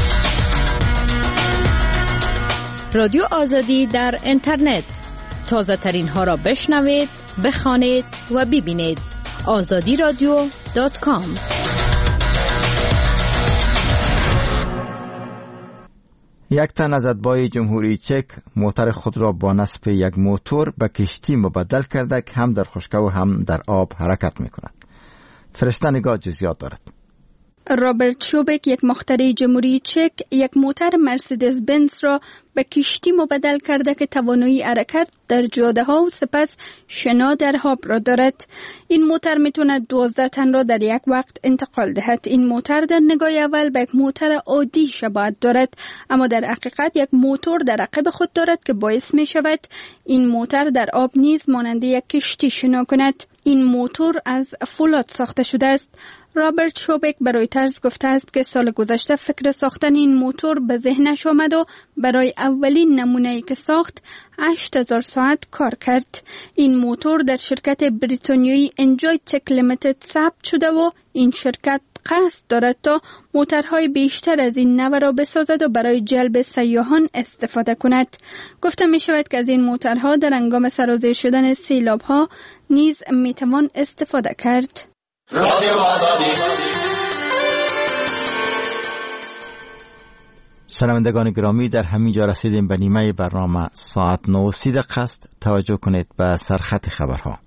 رادیو آزادی در اینترنت، تازه ترین ها را بشنوید، بخوانید و ببینید. آزادی رادیو دات کام. یک تن از اتباع جمهوری چک موتر خود را با نصب یک موتور به کشتی مبدل کرده که هم در خشکی و هم در آب حرکت می کند. فرشته نگاه جزئیات دارد. رابرت شوبک، یک مخترع جمهوری چک، یک موتر مرسدس بنز را به کشتی مبدل کرده که توانایی حرکت در جاده ها و سپس شنا در آب را دارد. این موتر میتواند دوازده تن را در یک وقت انتقال دهد. این موتر در نگاه اول به یک موتر عادی شباهت دارد، اما در حقیقت یک موتور در عقب خود دارد که باعث می شود این موتر در آب نیز مانند یک کشتی شنا کند. این موتور از فولاد ساخته شده است. رابرت شوبک برای طرز گفته است که سال گذشته فکر ساختن این موتور به ذهنش آمد و برای اولین نمونه‌ای که ساخت هشت هزار ساعت کار کرد. این موتور در شرکت بریتانیایی انجوی تک لیمیتد ثبت شده و این شرکت قصد دارد تا موترهای بیشتر از این نوع را بسازد و برای جلب سیاحان استفاده کند. گفته می شود که از این موترها در هنگام سرازیر شدن سیلاب‌ها نیز می توان استفاده کرد. رادیو آزادی. شنوندگان گرامی، در همین جا رسیدیم به نیمه برنامه. ساعت نه و سی دقیقه است. توجه کنید به سرخط خبرها.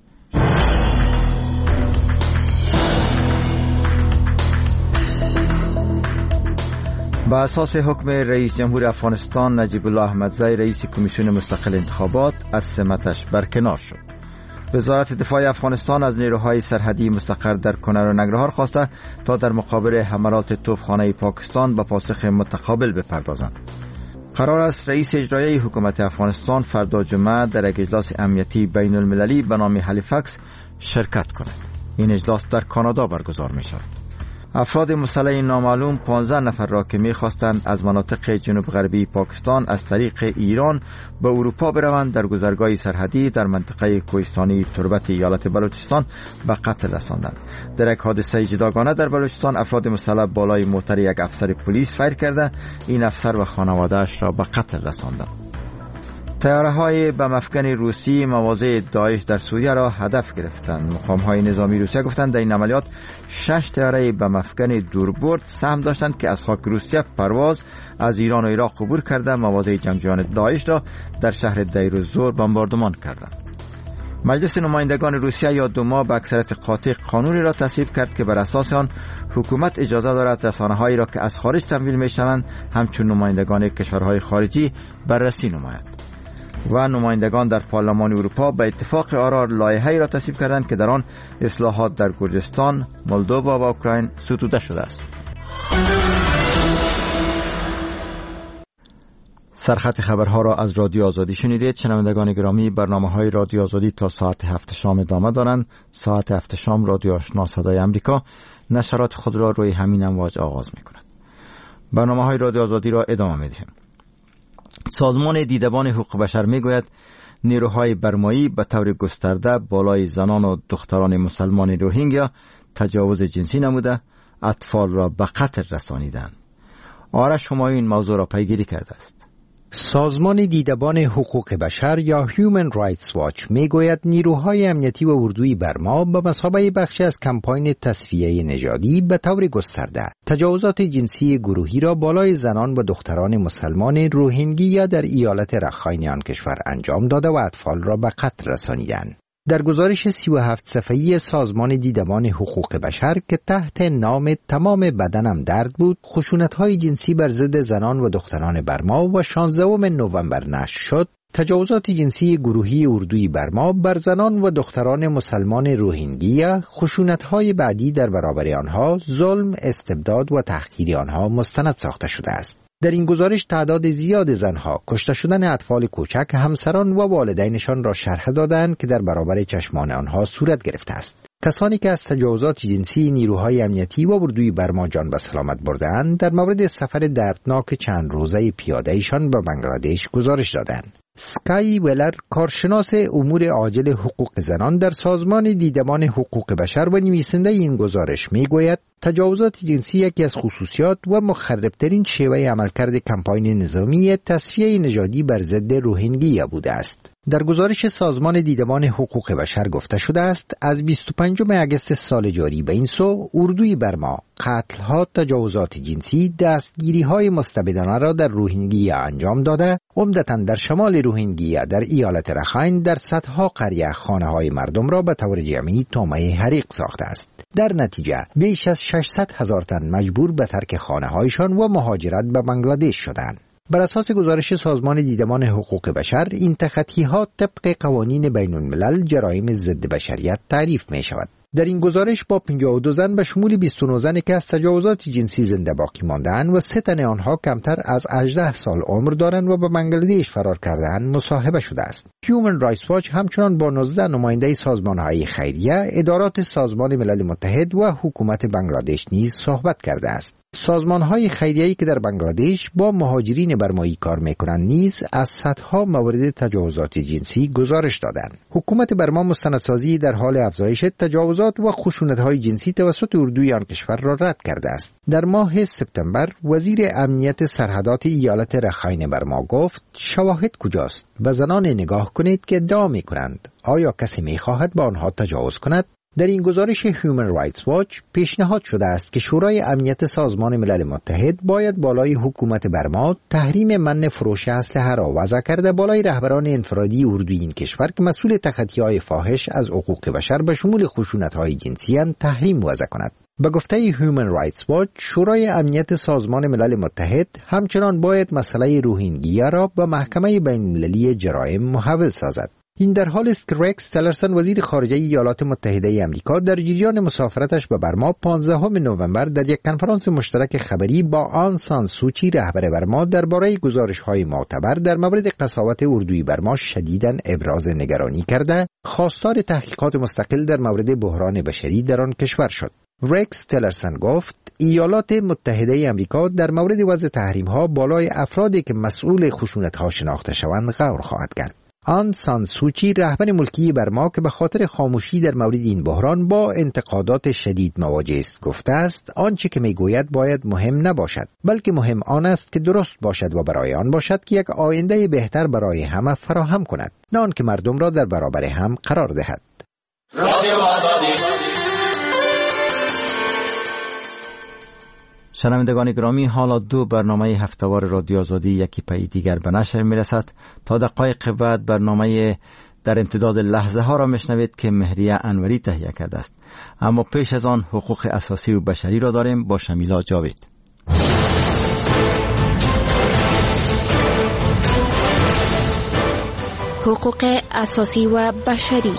با اساس حکم رئیس جمهور افغانستان نجیب الله احمدزی، رئیس کمیسیون مستقل انتخابات از سمتش برکنار شد. وزارت دفاع افغانستان از نیروهای سرحدی مستقر در کنر و ننگرهار خواسته تا در مقابل حملات توپخانه پاکستان به پاسخ متقابل بپردازند. قرار است رئیس اجرایی حکومت افغانستان فردا جمعه در یک اجلاس امنیتی بین المللی به نام هالیفکس شرکت کند. این اجلاس در کانادا برگزار می شود. افراد مسلح نامعلوم پانزده نفر را که می‌خواستند از مناطق جنوب غربی پاکستان از طریق ایران به اروپا بروند در گذرگاه سرحدی در منطقه کوهستانی تربت ایالت بلوچستان به قتل رساندند. در یک حادثه جداگانه در بلوچستان افراد مسلح بالای موتر یک افسر پلیس فایر کرده این افسر و خانواده‌اش را به قتل رساندند. طیاره‌های بم افکن روسی مواضع داعش در سوریه را هدف گرفتند. مقام‌های نظامی روسیه گفتند در این عملیات شش طیاره بم افکن دوربرد سهم داشتند که از خاک روسیه پرواز از ایران و عراق عبور کرده مواضع جنگجویان داعش را در شهر دیر الزور بمباردمان کردند. مجلس نمایندگان روسیه یا دوما به اکثریت قاطع قانونی را تصویب کرد که بر اساس آن حکومت اجازه دارد رسانه‌هایی را که از خارج تمویل می‌شوند همچون نمایندگان کشورهای خارجی بررسی نماید. و نمایندگان در پارلمان اروپا به اتفاق آرا لایحه‌ای را تصویب کردند که در آن اصلاحات در گرجستان، مولدووا و اوکراین ستوده شده است. سرخط خبرها را از رادیو آزادی شنیدید. شنوندگان گرامی، برنامه‌های رادیو آزادی تا ساعت هفت شام ادامه دارند. ساعت هفت شام رادیو آشنا صدای امریکا نشرات خود را روی همین امواج آغاز می‌کند. برنامه‌های رادیو آزادی را ادامه می‌دهیم. سازمان دیدبان حقوق بشر میگوید نیروهای برمایی به طور گسترده بالای زنان و دختران مسلمان روهینگیا تجاوز جنسی نموده اطفال را به قتل رسانیدند. آرش همایون این موضوع را پیگیری کرده است. سازمان دیدبان حقوق بشر یا Human Rights Watch میگوید نیروهای امنیتی و اردوی برما به مثابه بخشی از کمپاین تصفیه نژادی به طور گسترده تجاوزات جنسی گروهی را بالای زنان و دختران مسلمان روهینگیا در ایالت رخاین آن کشور انجام داده و اطفال را به قتل رسانیدند. در گزارش سی و هفت صفحه‌ای سازمان دیدبان حقوق بشر که تحت نام تمام بدنم درد بود، خشونت‌های جنسی بر ضد زنان و دختران برما و شانزدهم نوامبر نشر شد، تجاوزات جنسی گروهی اردوی برما بر زنان و دختران مسلمان روهینگیا، خشونت‌های بعدی در برابر آنها، ظلم، استبداد و تحقیر آنها مستند ساخته شده است. در این گزارش تعداد زیاد زنها، کشته شدن اطفال کوچک، همسران و والدینشان را شرح دادند که در برابر چشمان آنها صورت گرفته است. کسانی که از تجاوزات جنسی نیروهای امنیتی و اردوی برما جان به سلامت بردند، در مورد سفر دردناک چند روزه پیاده‌ایشان به بنگلادش گزارش دادند. سکای ولر، کارشناس امور عاجل حقوق زنان در سازمان دیدبان حقوق بشر و نویسنده این گزارش میگوید تجاوزات جنسی یکی از خصوصیات و مخربترین شیوه عملکرد کمپاین نظامی تصفیه نژادی بر ضد روهینگیا بوده است. در گزارش سازمان دیدبان حقوق بشر گفته شده است از بیست و پنجم اگست سال جاری به این سو اردوی برما قتل‌ها، تجاوزات جنسی، دستگیری‌های مستبدانه را در روهینگیا انجام داده، عمدتاً در شمال روهینگیا در ایالت رخاین در صدها قریه خانه‌های مردم را به طور جمعی طامع حریق ساخته است. در نتیجه بیش از ششصد هزار تن مجبور به ترک خانه‌هایشان و مهاجرت به بنگلادش شدند. بر اساس گزارش سازمان دیدبان حقوق بشر، این تخطی‌ها طبق قوانین بین الملل جرایم ضد بشریت تعریف می شود. در این گزارش با پنجاه و دو زن به شمول بیست و نه زنی که از تجاوزات جنسی زنده باقی مانده‌اند و سه تن آنها کمتر از هجده سال عمر دارند و به بنگلادش فرار کرده‌اند مصاحبه شده است. هیومن رایتس واچ همچنان با نوزده نماینده سازمان‌های خیریه، ادارات سازمان ملل متحد و حکومت بنگلادش نیز صحبت کرده است. سازمان‌های خیریه‌ای که در بنگلادش با مهاجرین برمایی کار می‌کنند نیز از صدها مورد تجاوزات جنسی گزارش دادند. حکومت برما مستندسازی در حال افزایش تجاوزات و خشونت‌های جنسی توسط اردوی آن کشور را رد کرده است. در ماه سپتامبر وزیر امنیت سرحدات ایالت رخاین برما گفت شواهد کجاست؟ به زنان نگاه کنید که ادعا می‌کنند. آیا کسی می‌خواهد با آنها تجاوز کند؟ در این گزارش هیومن رایتس واچ پیشنهاد شده است که شورای امنیت سازمان ملل متحد باید بالای حکومت برما تحریم منع فروش اسلحه را وضع کرده بالای رهبران انفرادی اردوی این کشور که مسئول تخطی‌های فاحش از حقوق بشر به شمول خشونت‌های جنسی تحریم وضع کند. به گفته هیومن رایتس واچ، شورای امنیت سازمان ملل متحد همچنان باید مسئله روهینگیا را به محکمه بین‌المللی جرایم محول سازد. این در حال است که رکس تلرسن وزیر خارجه ایالات متحده آمریکا در جریان مسافرتش به برما پانزدهم نوامبر در یک کنفرانس مشترک خبری با آن سان سوچی رهبر برما درباره گزارش‌های معتبر در مورد قساوت اردوی برما شدیداً ابراز نگرانی کرده، خواستار تحقیقات مستقل در مورد بحران بشری در آن کشور شد. رکس تلرسن گفت ایالات متحده آمریکا در مورد وضع تحریم‌ها بالای افرادی که مسئول خشونت‌ها شناخته شوند غور خواهد کرد. آن سان سوچی رهبر ملکی برما که به خاطر خاموشی در مورد این بحران با انتقادات شدید مواجه است گفته است آنچه که میگوید باید مهم نباشد بلکه مهم آن است که درست باشد و برای آن باشد که یک آینده بهتر برای همه فراهم کند، نه آن که مردم را در برابر هم قرار دهد. رادیو آزادی. شنوندگان گرامی، حالا دو برنامه هفتهوار رادیو آزادی یکی پی دیگر به نشر میرسد. تا دقایق بعد برنامه در امتداد لحظه ها را میشنوید که مهریه انوری تهیه کرده است. اما پیش از آن حقوق اساسی و بشری را داریم با شمیلا جاوید. حقوق اساسی و بشری.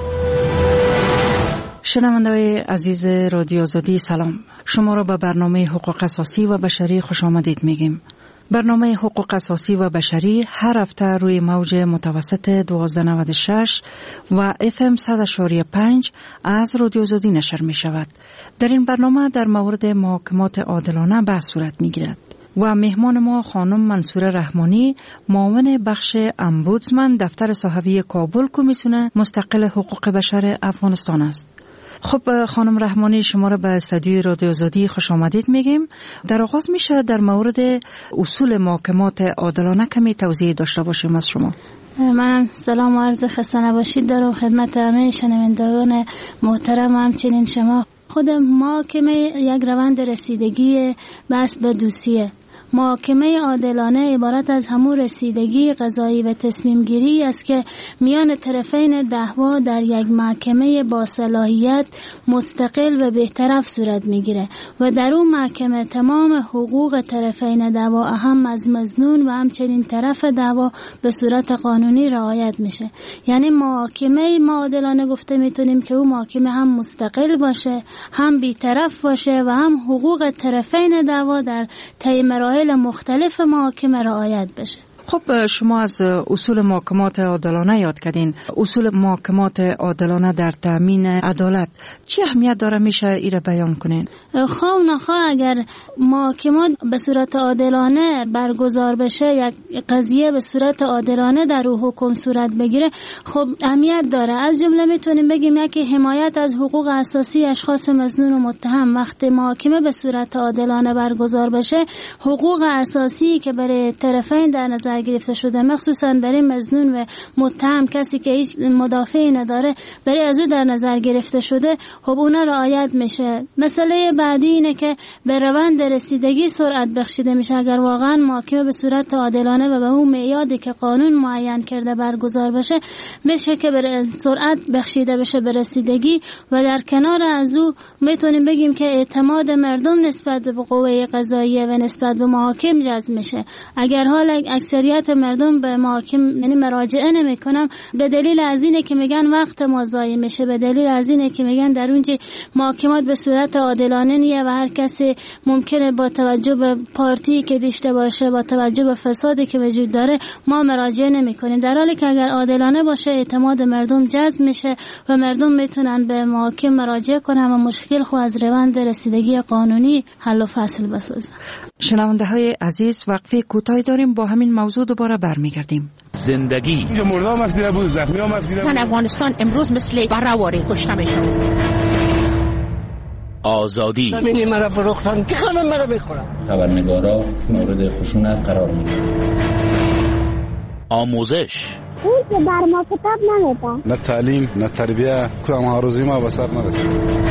شنونده‌های عزیز رادیو آزادی سلام، شما را به برنامه حقوق اساسی و بشری خوش آمدید میگیم. برنامه حقوق اساسی و بشری هر هفته روی موج متوسط دوازده نود و شش و اف ام صد و پنج از رادیو آزادی نشر می شود. در این برنامه در مورد محاکمات عادلانه بحث صورت می گیرد و مهمان ما خانم منصوره رحمانی، معاون بخش امبودسمن دفتر صحوی کابل کمیسیون مستقل حقوق بشر افغانستان است. خب خانم رحمانی، شما را به استودیوی رادیو آزادی خوش آمدید میگیم. در آغاز میشه در مورد اصول محاکمات عادلانه کمی توضیح داشته باشیم از شما. منم سلام و عرض خسته نباشید دارم خدمت همه شنوندگان محترم و همچنین شما. خود محاکمه یک روند رسیدگی بحث به دوسیه. محاکمه عادلانه عبارت از همون رسیدگی قضایی و تصمیم گیری است که میان طرفین دعوا در یک محکمه با صلاحیت مستقل و بی‌طرف صورت میگیره و در اون محکمه تمام حقوق طرفین دعوا اهم از مظنون و همچنین طرف دعوا به صورت قانونی رعایت میشه. یعنی محاکمه ما عادلانه گفته میتونیم که اون محاکمه هم مستقل باشه، هم بی‌طرف باشه و هم حقوق طرفین دعوا در طی مراحل مختلف محاکمه رعایت بشه. خب شما از اصول محاکمات عادلانه یاد کردین. اصول محاکمات عادلانه در تامین عدالت چه اهمیت داره، میشه ایره بیان کنین؟ خواه و نخواه اگر محاکمات به صورت عادلانه برگزار بشه، یک قضیه به صورت عادلانه در او حکم صورت بگیره، خب اهمیت داره. از جمله میتونیم بگیم یکی حمایت از حقوق اساسی اشخاص مظنون و متهم. وقتی محاکمه به صورت عادلانه برگزار بشه، حقوق اساسی که برای طرفین در نظر گرفته شده، مخصوصا برای مظنون و متهم، کسی که هیچ مدافعی نداره، برای از او در نظر گرفته شده، خب اونا رعایت میشه. مسئله بعدی اینه که به روند رسیدگی سرعت بخشیده میشه. اگر واقعا محاکمه به صورت عادلانه و به اون معیاری که قانون معین کرده برگزار بشه، میشه که به سرعت بخشیده بشه به رسیدگی. و در کنار از او میتونیم بگیم که اعتماد مردم نسبت به قوه قضاییه و نسبت به محاکم جذب میشه. اگر حال اکثریت مردم به محاکم یعنی مراجعه نمیکنن، به دلیل از اینه که میگن وقت ما ضایع میشه، به دلیل از اینه که میگن در اونجا محاکمات به صورت عادلانه نیه و هر کسی ممکنه با توجه به پارتی که داشته باشه، با توجه به فسادی که وجود داره، ما مراجعه نمیکنیم. در حالی که اگر عادلانه باشه، اعتماد مردم جذب میشه و مردم میتونن به محاکم مراجعه کنن و مشکل خو از روند رسیدگی قانونی حل و فصل بسازن. شنونده های عزیز، وقفه کوتاهی داریم، با همین موضوع دوباره برمیگردیم. زندگی اینجا مردم مسئله بود، زخمی ها مسئله بود. افغانستان امروز مثل برآوری کشته میشه. آزادی زمینی مرا فروختن که همه مرا بخورن. خبرنگارا مورد خشونت قرار میگیرن. آموزش اون که بر ما کتاب نمیده، نه تعلیم نه تربیه، کدام هاروزی ما به سر نرسید.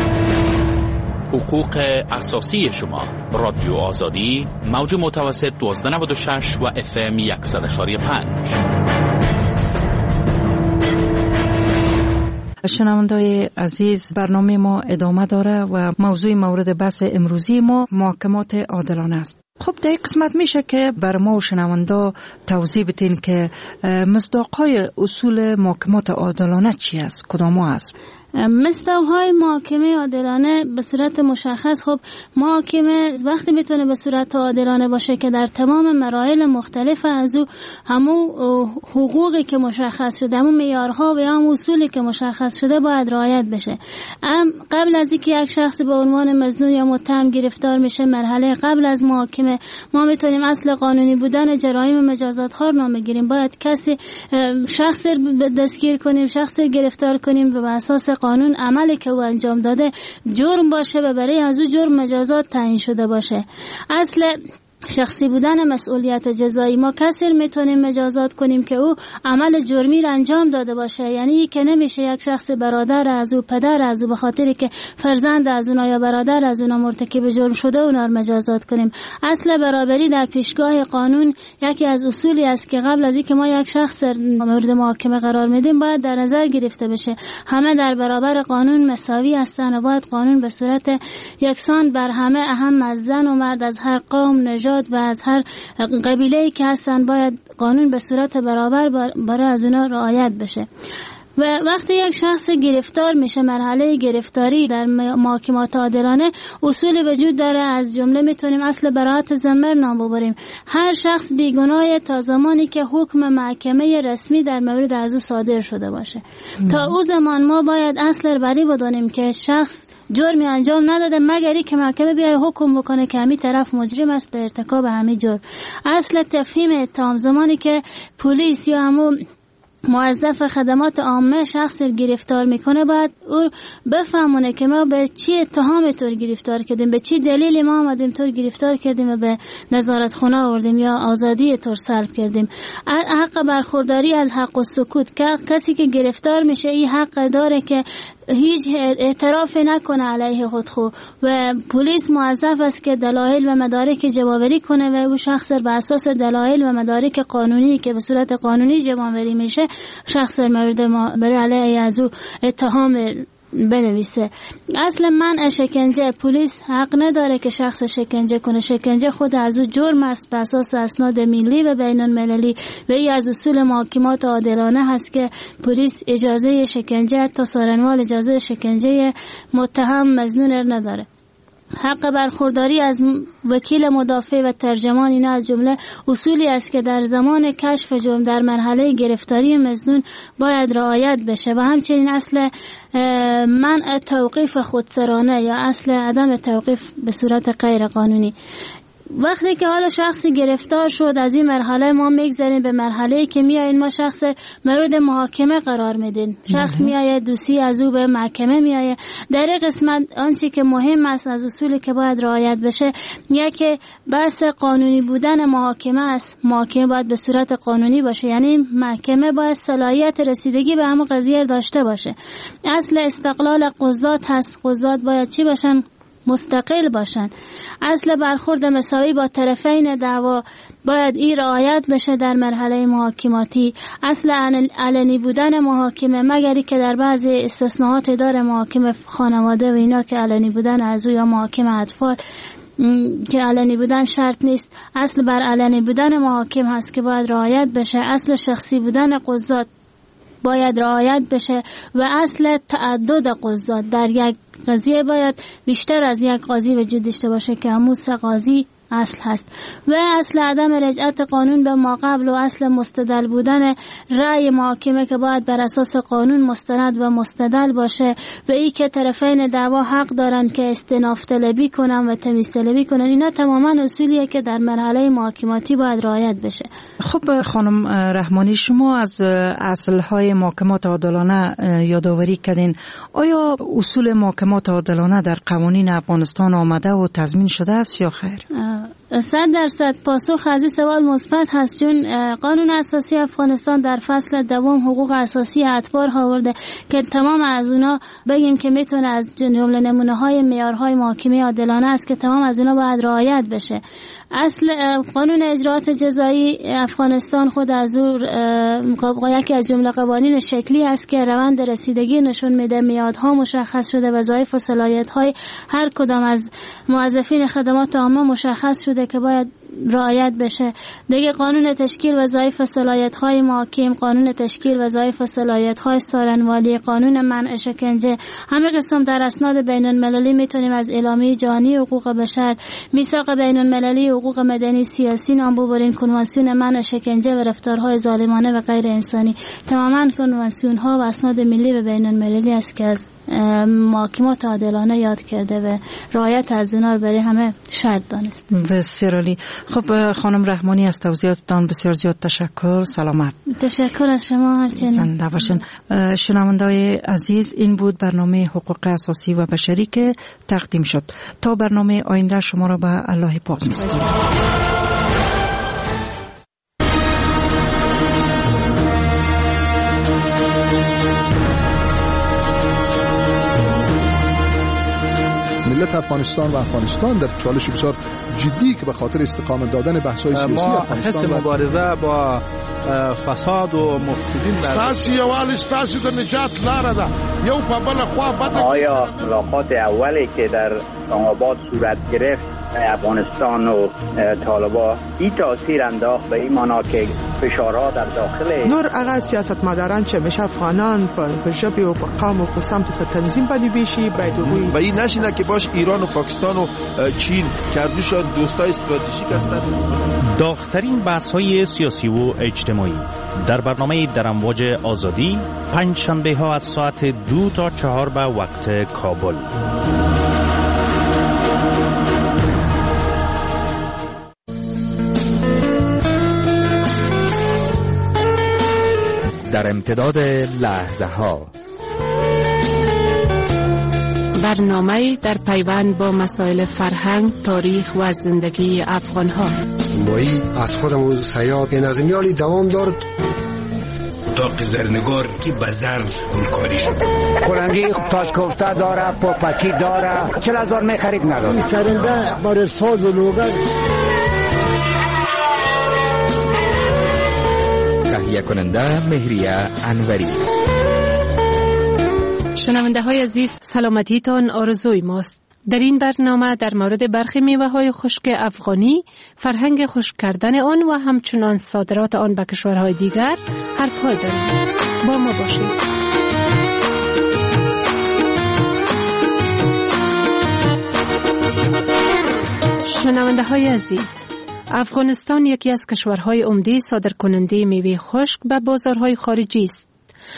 حقوق اساسی شما. رادیو آزادی، موج متوسط دوازده نود و شش و اف ام صد و شش و پنج. شنونده‌های عزیز، برنامه ما ادامه داره و موضوع مورد بحث امروزی ما محاکمات عادلانه است. خب در این قسمت میشه که بر ما و شنونده توضیح بدین که مصداق‌های اصول محاکمات عادلانه چی است، کدام است؟ مصداق‌های محاکمه عادلانه به صورت مشخص، خب محاکمه وقتی میتونه به صورت عادلانه باشه که در تمام مراحل مختلف از او همون حقوقی که مشخص شده، همون معیارها و هم اصولی که مشخص شده باید رعایت بشه. ام قبل از اینکه یک شخص به عنوان مظنون یا متهم گرفتار میشه، مرحله قبل از محاکمه، ما میتونیم اصل قانونی بودن جرایم و مجازات ها رو نام بگیریم. باید کسی شخص دستگیر کنیم، شخص گرفتار کنیم و به اساس قانون عملی که او انجام داده جرم باشه و برای از او جرم مجازات تعیین شده باشه. اصل شخصی بودن مسئولیت جزایی، ما کسی میتونیم مجازات کنیم که او عمل جرمی را انجام داده باشه. یعنی که نمیشه یک شخص برادر از او، پدر از او، به خاطری که فرزند از اونا یا برادر از اونا مرتکب جرم شده اونا را مجازات کنیم. اصل برابری در پیشگاه قانون یکی از اصولی است که قبل از اینکه ما یک شخص مورد محاکمه قرار میدیم باید در نظر گرفته بشه. همه در برابر قانون مساوی هستند و باید قانون به صورت یکسان بر همه، اهم از زن و مرد، از هر قوم، نژاد و از هر قبیله‌ای که هستن، باید قانون به صورت برابر برای از اونا رعایت بشه. و وقتی یک شخص گرفتار میشه، مرحله گرفتاری در محاکمات عادلانه اصولی وجود داره. از جمله میتونیم اصل براءت ذمه نام ببریم. هر شخص بیگناه تا زمانی که حکم محکمه رسمی در مورد از او صادر شده باشه. ام. تا او زمان ما باید اصل بری بدونیم که شخص جرمی انجام نداده، مگری که محکمه بیای حکم بکنه که همین طرف مجرم است به ارتکاب همین جرم. اصل تفهیم اتهام، زمانی که پلیس یا همون موظف خدمات عامه شخص گرفتار میکنه، باید او بفهمونه که ما به چی اتهام طور گرفتار کردیم، به چی دلیلی ما آمدیم طور گرفتار کردیم و به نظارت خانه آوردیم یا آزادی طور سلب کردیم. حق برخورداری از حق و سکوت، که کسی که گرفتار میشه این حق داره که هیچ اعتراف نکنه علیه خودخو و پلیس موظف است که دلایل و مدارک جمع‌آوری کنه و او شخص بر اساس دلایل و مدارک قانونی که به صورت قانونی جمع‌آوری میشه، شخص مورد برای علیه از او اتهام بنویسه. اصل منع شکنجه، پلیس حق نداره که شخص شکنجه کنه. شکنجه خود از او جرم است به اساس اسناد ملی و بین المللی و این از اصول محاکمات عادلانه هست که پلیس اجازه شکنجه تا سارنوال اجازه شکنجه متهم مظنون نداره. حق برخورداری از وکیل مدافع و ترجمان، اینا از جمله اصولی است که در زمان کشف جرم در مرحله گرفتاری مظنون باید رعایت بشه و همچنین اصل منع توقیف خودسرانه یا اصل عدم توقیف به صورت غیر قانونی. وقتی که حالا شخصی گرفتار شد، از این مرحله ما میگذاریم به مرحله که میاییم ما شخص مورد محاکمه قرار میدیم. شخص میایه، دوستی از او به محکمه میایه. در این قسمت آنچه که مهم است از اصولی که باید رعایت بشه، یکی بحث قانونی بودن محاکمه است. محاکمه باید به صورت قانونی باشه، یعنی محکمه باید صلاحیت رسیدگی به همون قضیه داشته باشه. اصل استقلال قضات هست. قضات باید چی باشن؟ مستقل باشن. اصل برخورد مساوی با طرفین دعوا باید این رعایت بشه در مرحله محاکماتی. اصل علنی بودن محاکمه، مگری که در بعضی استثناءات داره محاکمه خانواده و اینا که علنی بودن از او، یا محاکمه اطفال که علنی بودن شرط نیست. اصل بر علنی بودن محاکم هست که باید رعایت بشه. اصل شخصی بودن قضات باید رعایت بشه و اصل تعدد قضات، در یک قضیه باید بیشتر از یک قاضی وجود داشته باشه که همون سه قاضی اصل هست. و اصل عدم رجعت قانون به ما قبل و اصل مستدل بودن رأی محاکمه که باید بر اساس قانون مستند و مستدل باشه و ای که طرفین دعوا حق دارن که استئناف طلبی کنن و تمیز طلبی کنن. اینا تماما اصولیه که در مرحله محاکماتی باید رعایت بشه. خب خانم رحمانی، شما از اصلهای محاکمات عادلانه یادآوری کردین. آیا اصول محاکمات عادلانه در قوانین افغانستان آمده و تضمین شده است یا خیر؟ صد درصد پاسخ از این سوال مثبت هست، چون قانون اساسی افغانستان در فصل دوم حقوق اساسی اتباع آورده که تمام از اونا بگیم که میتونه از جمله نمونه های معیارهای محاکمه عادلانه است که تمام از اونا باید رعایت بشه. اصل قانون اجراات جزایی افغانستان خود از او یکی از جمله قوانین شکلی است که روند رسیدگی نشون میده، میادها مشخص شده، وظایف و صلاحیت‌های هر کدام از موظفین خدمات عامه مشخص شده که باید رعایت بشه. دیگه قانون تشکیل وظایف و صلاحیت‌های محاکم، قانون تشکیل وظایف و صلاحیت‌های سارنوالی، قانون منع شکنجه، همه قسم در اسناد بین‌المللی میتونیم از اعلامیه جهانی حقوق بشر، میثاق بین‌المللی حقوق مدنی سیاسی نام ببرین، کنوانسیون منع شکنجه و رفتارهای ظالمانه و غیر انسانی. تماما کنوانسیون‌ها و اسناد ملی و بین‌المللی است که از محاکمات عادلانه یاد کرده و رعایت از اونها رو برای همه شرط دانست. بسیار عالی. خب خانم رحمانی، از توضیحاتتان بسیار زیاد تشکر. سلامت. تشکر از شما. همچنین زنده باشین. شنونده‌های عزیز، این بود برنامه حقوق اساسی و بشری که تقدیم شد. تا برنامه آینده شما را به الله پاک می‌سپارم. ملت افغانستان و افغانستان در چالش بسیار جدی که به خاطر استقامت دادن بحث‌های سیاسی افغانستان ما مبارزه با فساد و مفسدین در ستاسو یوال ستاسو د نجات لاره ده. یو په بل خوا بده. آیا ملاقات اولی که در اسلام آباد صورت گرفت افغانستان و طالبان این تاثیر انداخت به این معنا که فشارها در داخل نور هغه سیاستمداران چې همیشه افغانان په ژبې او په قوم او په سمت په تنظیم باندې بیشي باید وي و این نشینه که باش ایران و پاکستان و چین کردوشان دوستای استراتژیک هستند. داغ‌ترین بحث‌های سیاسی و اجتماعی در برنامه در امواج آزادی پنج شنبه ها از ساعت دو تا چهار به وقت کابل. در امتداد لحظه ها برنامه در پیوند با مسائل فرهنگ، تاریخ و زندگی افغان ها. مایی از خودمون سیاد نظمیالی دوام دارد. داغ زرنگار که بزر گلکاری شد. کلنگی تاج کوفته داره، پاپکی داره، چل هزار می خرید نداره. این سرنده بر ساز و لوگر. تهیه کننده مهریه انوری. شنونده های عزیز، سلامتیتان آرزوی ماست. در این برنامه در مورد برخی میوه های خشک افغانی، فرهنگ خشک کردن آن و همچنان صادرات آن به کشورهای دیگر حرف‌های داریم. با ما باشید. شنونده های عزیز، افغانستان یکی از کشورهای عمده صادرکننده میوه خشک به بازارهای خارجی است.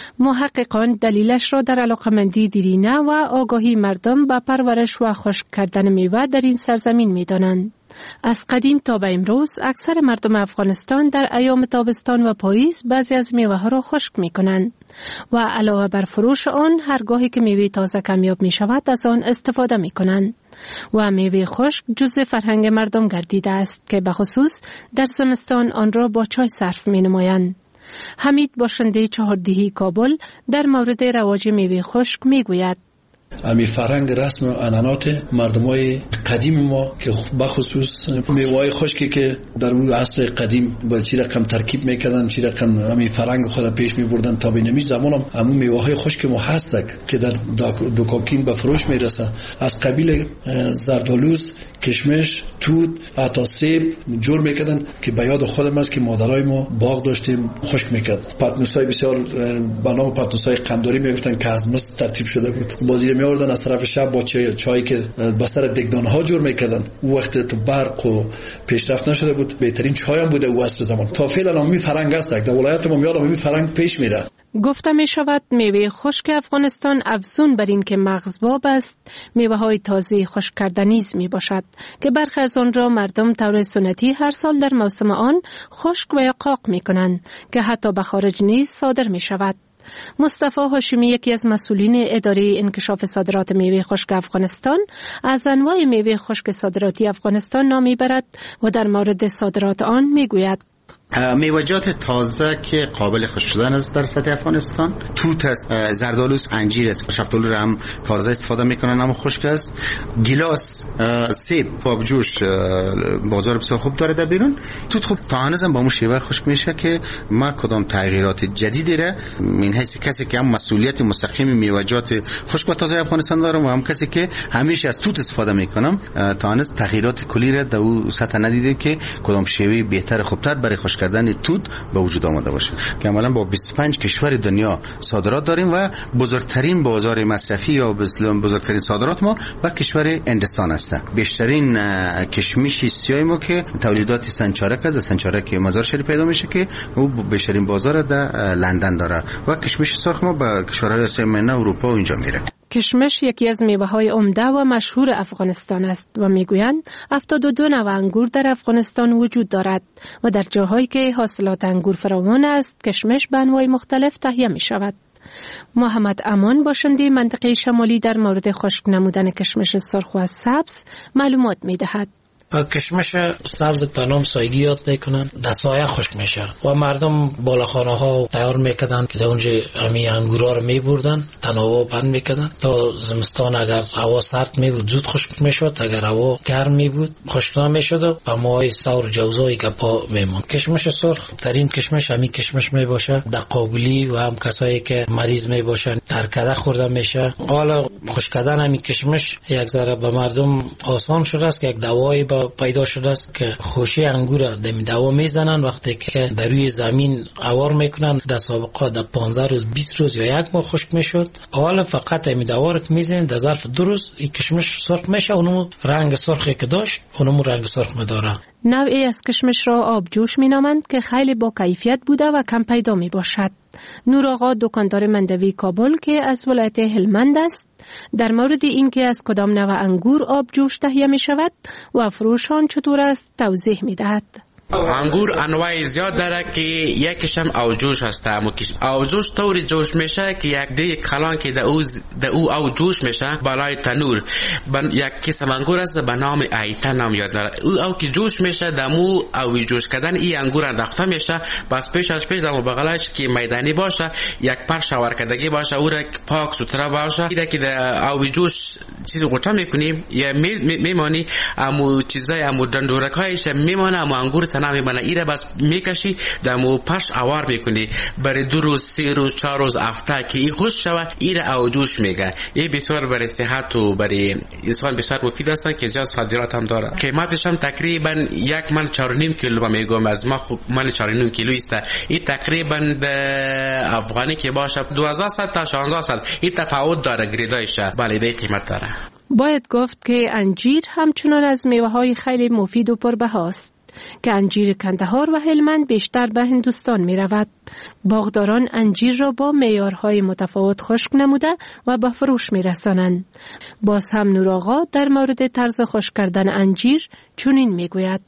محققان دلیلش را در علاقمندی دیرینه و آگاهی مردم به پرورش و خشک کردن میوه در این سرزمین می‌دانند. از قدیم تا به امروز اکثر مردم افغانستان در ایام تابستان و پاییز بعضی از میوه ها را خشک می کنند و علاوه بر فروش آن هرگاهی که میوه تازه کمیاب می شود از آن استفاده می کنند و میوه خشک جزء فرهنگ مردم گردیده است که به خصوص در زمستان آن را با چای صرف می نمایند. حمید باشنده چهاردهی کابل در مورد رواج میوه خشک می گوید: امی فرهنگ رسم و عنعنات مردمای قدیم ما که بخصوص میوه‌های خشکی که در اون عصر قدیم با چی رقم ترکیب میکردن، چی رقم امی فرهنگ خود پیش میبردن تا به نمی زمان هم همون میوه‌های خشک ما هست که در دکاکین به فروش میرسه. از قبیل زردآلوز، کشمش، توت، حتی سیب جور میکردن که به یاد خودم است که مادرای ما باغ داشتیم خشک میکرد. پتنوسای بسیار به نام پتنوسای قنداری میگفتن که از مس ترتیب شده بود. بازی میوردن از طرف شب با چای چایی که به سر دگدانه ها جور میکردن. اون وقت تو برق و پیشرفت نشده بود، بهترین چای هم بوده او عصر زمان. تا فعلا هم می فرهنگ است در ولایت ما میاد می فرهنگ پیش میره. گفته می شود میوه خشک افغانستان افزون بر این که مغزباب است، میوه های تازه خشک کرده نیز می باشد که برخی از آن را مردم طور سنتی هر سال در موسم آن خشک و یا قاق می کنند که حتی به خارج نیز صادر می شود. مصطفی هاشمی یکی از مسئولین اداره انکشاف صادرات میوه خشک افغانستان از انواع میوه خشک صادراتی افغانستان نام میبرد و در مورد صادرات آن میگوید: میوه‌جات تازه که قابل خشک شدن است در سطح افغانستان توت است، زردآلوز، انجیر است. شفتالو را هم تازه استفاده میکنن اما خشک است. گیلاس، سیب، آبجوش بازار بسیار خوب داره در بیرون. توت خوب تا هنوز هم با مو شیوه خشک میشه که ما کدام تغییرات جدیدی را من حیث کسی که هم مسئولیت مستقیم میوه‌جات خشک و تازه افغانستان دارم و هم کسی که همیشه از توت استفاده میکنم تا هنوز تغییرات کلی را در اون سطح ندیده که کدام شیوه بهتر خوبتر برای خشک کردن توت به وجود آمده باشه. که عملاً با بیست و پنج کشور دنیا صادرات داریم و بزرگترین بازار مصرفی یا بزرگترین صادرات ما به کشور هندستان است. بیشترین کشمش سیاه ما که تولیدات سنچارک است، سنچارک مزار شریف پیدا میشه که او بیشترین بازار در لندن داره و کشمش سرخ ما به کشورهای آسیا میانه، اروپا و اینجا میره. کشمش یکی از میوه‌های عمده و مشهور افغانستان است و میگویند هفتاد و دو نوع انگور در افغانستان وجود دارد و در جاهایی که حاصلات انگور فراوان است کشمش به انواع مختلف تهیه می شود. محمد امان باشنده منطقه شمالی در مورد خشک نمودن کشمش سرخ و سبز معلومات می دهد. کشمش سبز به نام سایگی یاد میکنن، در سایه خشک میشه و مردم بالاخانه ها تیار میکردن که در اونجا همی انگورا رو میبردن تناوب بند میکردن تا زمستان اگر هوا سرد میبود زود خشک میشد، اگر هوا گرم میبود خشک نمیشد و به موهای سور جوزایی که پا میمون. کشمش سرخ ترین کشمش همین کشمش میباشه. در قابلی و هم کسایی که مریض میباشن در کده خورده میشه. حالا خشک کردن همین کشمش یک ذره به مردم آسان شده است که یک دوایی پیدا شده است که خوشی انگور را دمی دوا میزنن وقتی که در روی زمین قوار میکنن. در سابقه در پانزده روز بیست روز یا یک ماه خشک میشد. حالا فقط می دوا را میزنن در ظرف دو روز این کشمش سرخ میشه. اونم رنگ سرخی که داشت اونم رنگ سرخ میداره. نوعی از کشمش را آبجوش می نامند که خیلی با کیفیت بوده و کم پیدا می باشد. نور آقا دکاندار مندوی کابل که از ولایت هلمند است در مورد اینکه از کدام نوع انگور آبجوش تهیه می شود و فروش آن چطور است توضیح می دهد. انگور انواع زیاد داره که یکیش هم اوجوش هست. اوجوش طوری جوش میشه که یک دی کلان که در او در او اوجوش میشه بالای تنور. یک قسم انگور است به نام ایتا نام یاد داره. او او که جوش میشه دمو او جوش کردن این انگور انداخته میشه. بس پیش از پیش دمو بغلش که میدانی باشه یک پر شوار کردگی باشه او را پاک سوتره باشه. اینا که در او جوش چیزی قطعه میکنیم یا میمانی امو چیزای امو دندورکایش میمانه امو انگور نمی بنا ایره بس میکشی دمو پش اوار میکنی برای دو روز سه روز چهار روز هفته که این خوش شوه ایره اوجوش میگه. این بسیار برای صحت و برای انسان بسیار مفید است که زیاد صادرات هم داره. قیمتش هم تقریبا یک من چهار و نیم کیلو میگم از ما خوب من چهار و نیم کیلو است. این تقریبا افغانی که باشه دو هزار تا شانزده این تفاوت داره گریدایش. بله دی قیمت داره. باید گفت که انجیر همچنان از میوه های خیلی مفید و پربهاست که انجیر کندهار و هلمند بیشتر به هندوستان می رود. باغداران انجیر را با معیارهای متفاوت خشک نموده و به فروش می رسانند. باز هم نور آقا در مورد طرز خشک کردن انجیر چنین می گوید.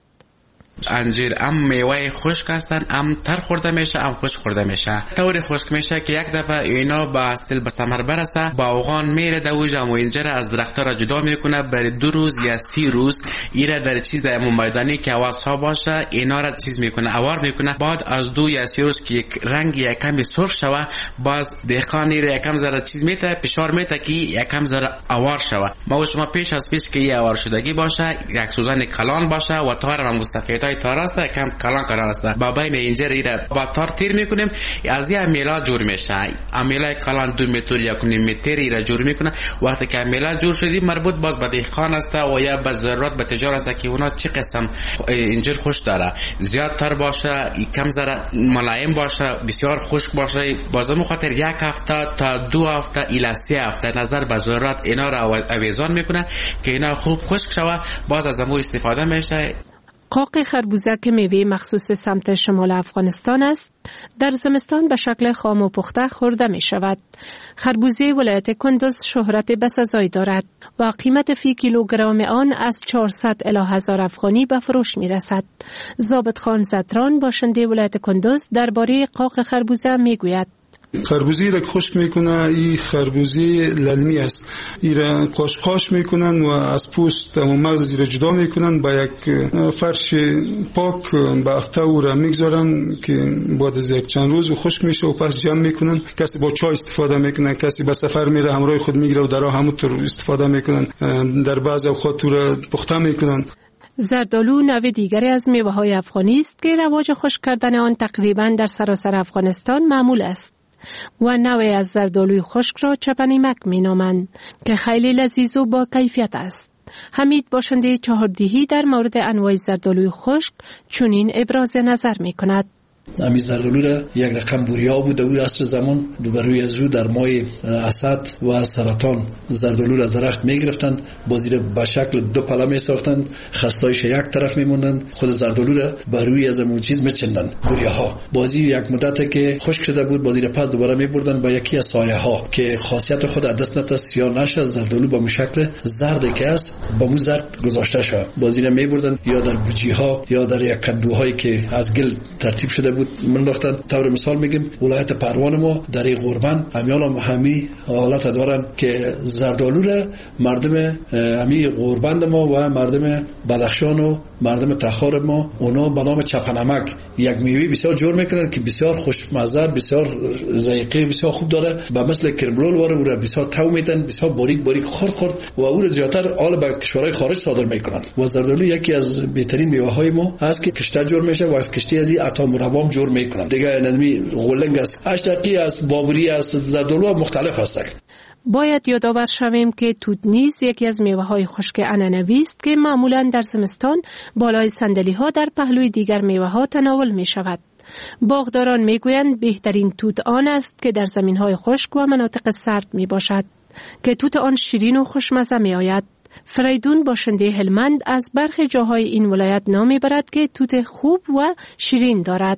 انجیر ام میوه خشک هستن، ام تر خورده میشه، ام خشک خورده میشه. طوری خشک میشه که یک دفعه اینا به اصل به ثمر برسه، باغان میره دوجا و اینجا از درختها را جدا میکنه. برای دو روز یا سی روز ایره در چیز میدانی که واسا باشه اینا را چیز میکنه، اوار میکنه. بعد از دو یا سی روز که یک رنگ یک کمی سرخ شوه، باز دهقان ایره یک کم ذره چیز میته، فشار میته که یک کم ذره اوار شوه. ما شما پیش از پیش که اوار شدگی باشه، یک سوزن کلان باشه و تار و مستفیدای تاراسته کم کلان کلان است. با بین اینجا ایره با تار تیر میکنیم، از یه میلا جور میشه. امیلا کلان دو متر یا کنیم متر ایره جور میکنه. وقتی که میلا جور شدی مربوط باز به دهقان است و یا به ضرورت به تجار است که اونا چه قسم انجیر خوش داره، زیاد تر باشه، کم ذره ملایم باشه، بسیار خشک باشه. بازم خاطر یک هفته تا دو هفته الی سه هفته نظر به ضرورت اینا را اویزان میکنه که اینا خوب خشک شوه، باز از امو استفاده میشه. قاق خربوزه که میوه مخصوص سمت شمال افغانستان است، در زمستان به شکل خام و پخته خورده می شود. خربوزه ولایت کندوز شهرت بسزایی دارد و قیمت فی کیلوگرم آن از چهارصد الی هزار افغانی به فروش می رسد. ضابط خان زدران باشنده ولایت کندوز درباره قاق خربوزه می گوید. خربوزی را خشک میکنه، این خربوزی للمی است. این را قاشقاش میکنن و از پوست و مغز زیر جدا میکنن، با یک فرش پاک به هفته او را میگذارن که بعد از یک چند روز خشک میشه و پس جمع میکنن. کسی با چای استفاده میکنه، کسی به سفر میره همراه خود میگیره و در راه همونطور استفاده میکنن. در بعض اوقات او را پخته میکنن. زردالو نوع دیگری از میوه های افغانی است که رواج خشک کردن آن تقریبا در سراسر افغانستان معمول است و نوعی از زردالوی خشک را چپنیمک می نامند که خیلی لذیذ و با کیفیت است. حمید باشنده چهاردیهی در مورد انواع زردالوی خشک چنین ابراز نظر می کند. امی زردالو را یک رقم بوریا بود در عصر زمان، بروی از او در مای اسد و سرطان زردالو را از درخت می گرفتن، بازی را به شکل دو پله می ساختن، خستایش یک طرف می موندن، خود زردالو را بروی از اون چیز می چندن بوریاها. بازی یک مدت که خشک شده بود، بازی را پس دوباره می بردن با یکی از سایه ها که خاصیت خود دست نت سیاه نشه، زردالو با شکل زرد که است با مو زرد گذاشته شد. بازی را می بردن یا در بوجی ها یا در یک کدوهایی که از گل ترتیب شده بود من داشتن. طور مثال میگیم ولایت پروان ما در این قربان امیال هم همی حالت دارن که زردالو را مردم همی قربان ما و مردم بدخشان و مردم تخار ما اونا به نام چپنمک یک میوه بسیار جور میکنن که بسیار خوشمزه، بسیار ذائقه بسیار خوب داره، به مثل کرملول واره او را بسیار تو میدن، بسیار باریک باریک خرد خرد و او را زیاتر آل به کشورهای خارج صادر میکنن. و زردالو یکی از بهترین میوه های ما هست که کشته جور میشه و از کشته از این عطا مربا جور میکنن. دیگه نظمی غولنگ است، اشتقی است، بابری است، زردالو مختلف هست. باید یادآور شویم که توت نیز یکی از میوه های خشک عنعنوی است که معمولا در زمستان بالای صندلی ها در پهلوی دیگر میوه ها تناول می شود. باغداران می گویند بهترین توت آن است که در زمین های خشک و مناطق سرد می باشد که توت آن شیرین و خوشمزه می آید. فریدون باشنده هلمند از برخی جاهای این ولایت نام برد که توت خوب و شیرین دارد.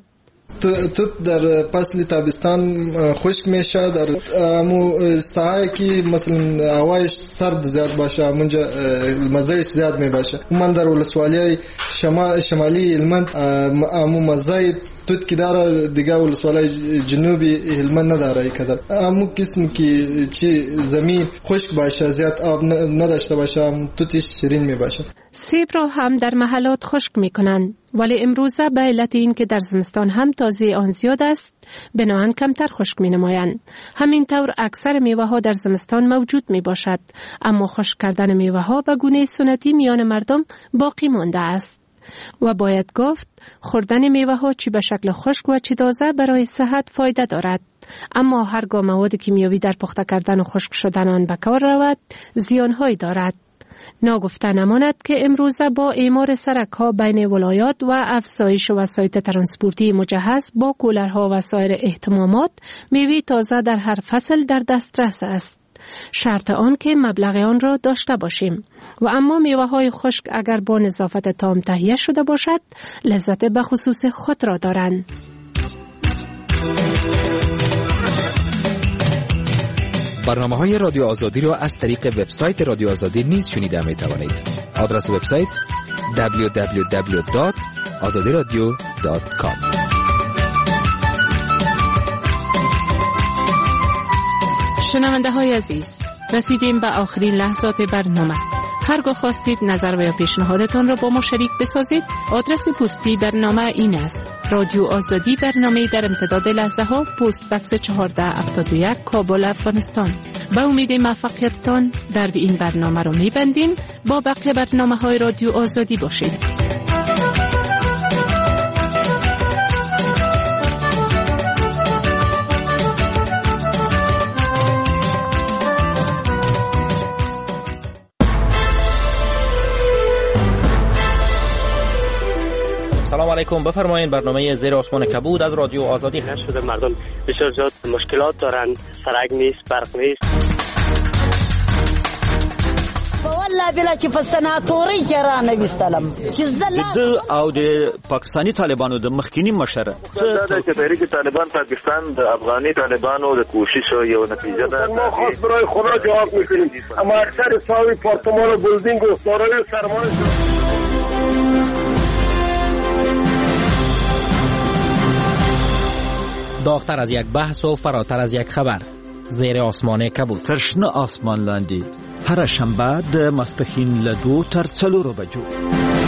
توت در فصل تابستان خشک میشه، در امو ساعه که مثلا هوایش سرد زیاد باشه منجا مزهش زیاد میباشه. من در ولسوالی شمال شمالی هلمند امو مزه توت که داره دیگه ولسوالی جنوبی هلمند نداره. کدر امو قسم که چی زمین خشک باشه زیاد آب نداشته باشه توتش شیرین میباشه. سیب را هم در محلات خشک میکنند، ولی امروزه به علت این که در زمستان هم تازه آن زیاد است بناهن کمتر خشک می نمایند. همین طور اکثر میوه ها در زمستان موجود می باشد، اما خشک کردن میوه ها به گونه سنتی میان مردم باقی مانده است و باید گفت خوردن میوه ها چی به شکل خشک و چی تازه برای صحت فایده دارد. اما هرگاه مواد کیمیاوی در پخته کردن و خشک شدن آن به کار رود زیانهایی دارد. ناگفته نماند که امروزه با اعمار سرک‌ها بین ولایات و افزایش وسایل ترانسپورتی مجهز با کولرها و سایر اهتمامات میوه تازه در هر فصل در دسترس است. شرط آن که مبلغ آن را داشته باشیم. و اما میوه های خشک اگر با نظافت تام تهیه شده باشد لذت به خصوص خود را دارند. برنامه های رادیو آزادی را از طریق وبسایت رادیو آزادی نیز شنیده می توانید. آدرس وبسایت دبلیو دبلیو دبلیو دات آزادی رادیو دات کام. شنونده های عزیز، رسیدیم به آخرین لحظات برنامه. هرگاه خواستید نظر و یا پیشنهادتان را با ما شریک بسازید، آدرس پستی برنامه این است: رادیو آزادی، برنامه در امتداد لحظه ها، پست بکس چهارده هفتاد و یک، کابل، افغانستان. به امید موفقیتتان در این برنامه را میبندیم. با بقیه برنامه های رادیو آزادی باشید. سلام علیکم، بفرمایید. برنامه زیر آسمان کبود از رادیو آزادی هست. شده مردم بسیار زیاد مشکلات دارن، سرک نیست، برق نیست. والله بلا چې په سناتوري کې را نه وستلم چې زلا د او د پاکستاني طالبانو د مخکینی مشر څه د تحریک طالبان پاکستان د افغاني طالبانو د کوشش یو نتیجه ده. ما خاص برای خدا جواب میکنیم، اما اکثر ساوی پارتمان و بلدینگ و دارای سرمایه داغتر از یک بحث و فراتر از یک خبر، زیر آسمان کبود. ترشنه آسمان لاندی هر شنبه د ماسپښین له دوه تر څلورو بجو.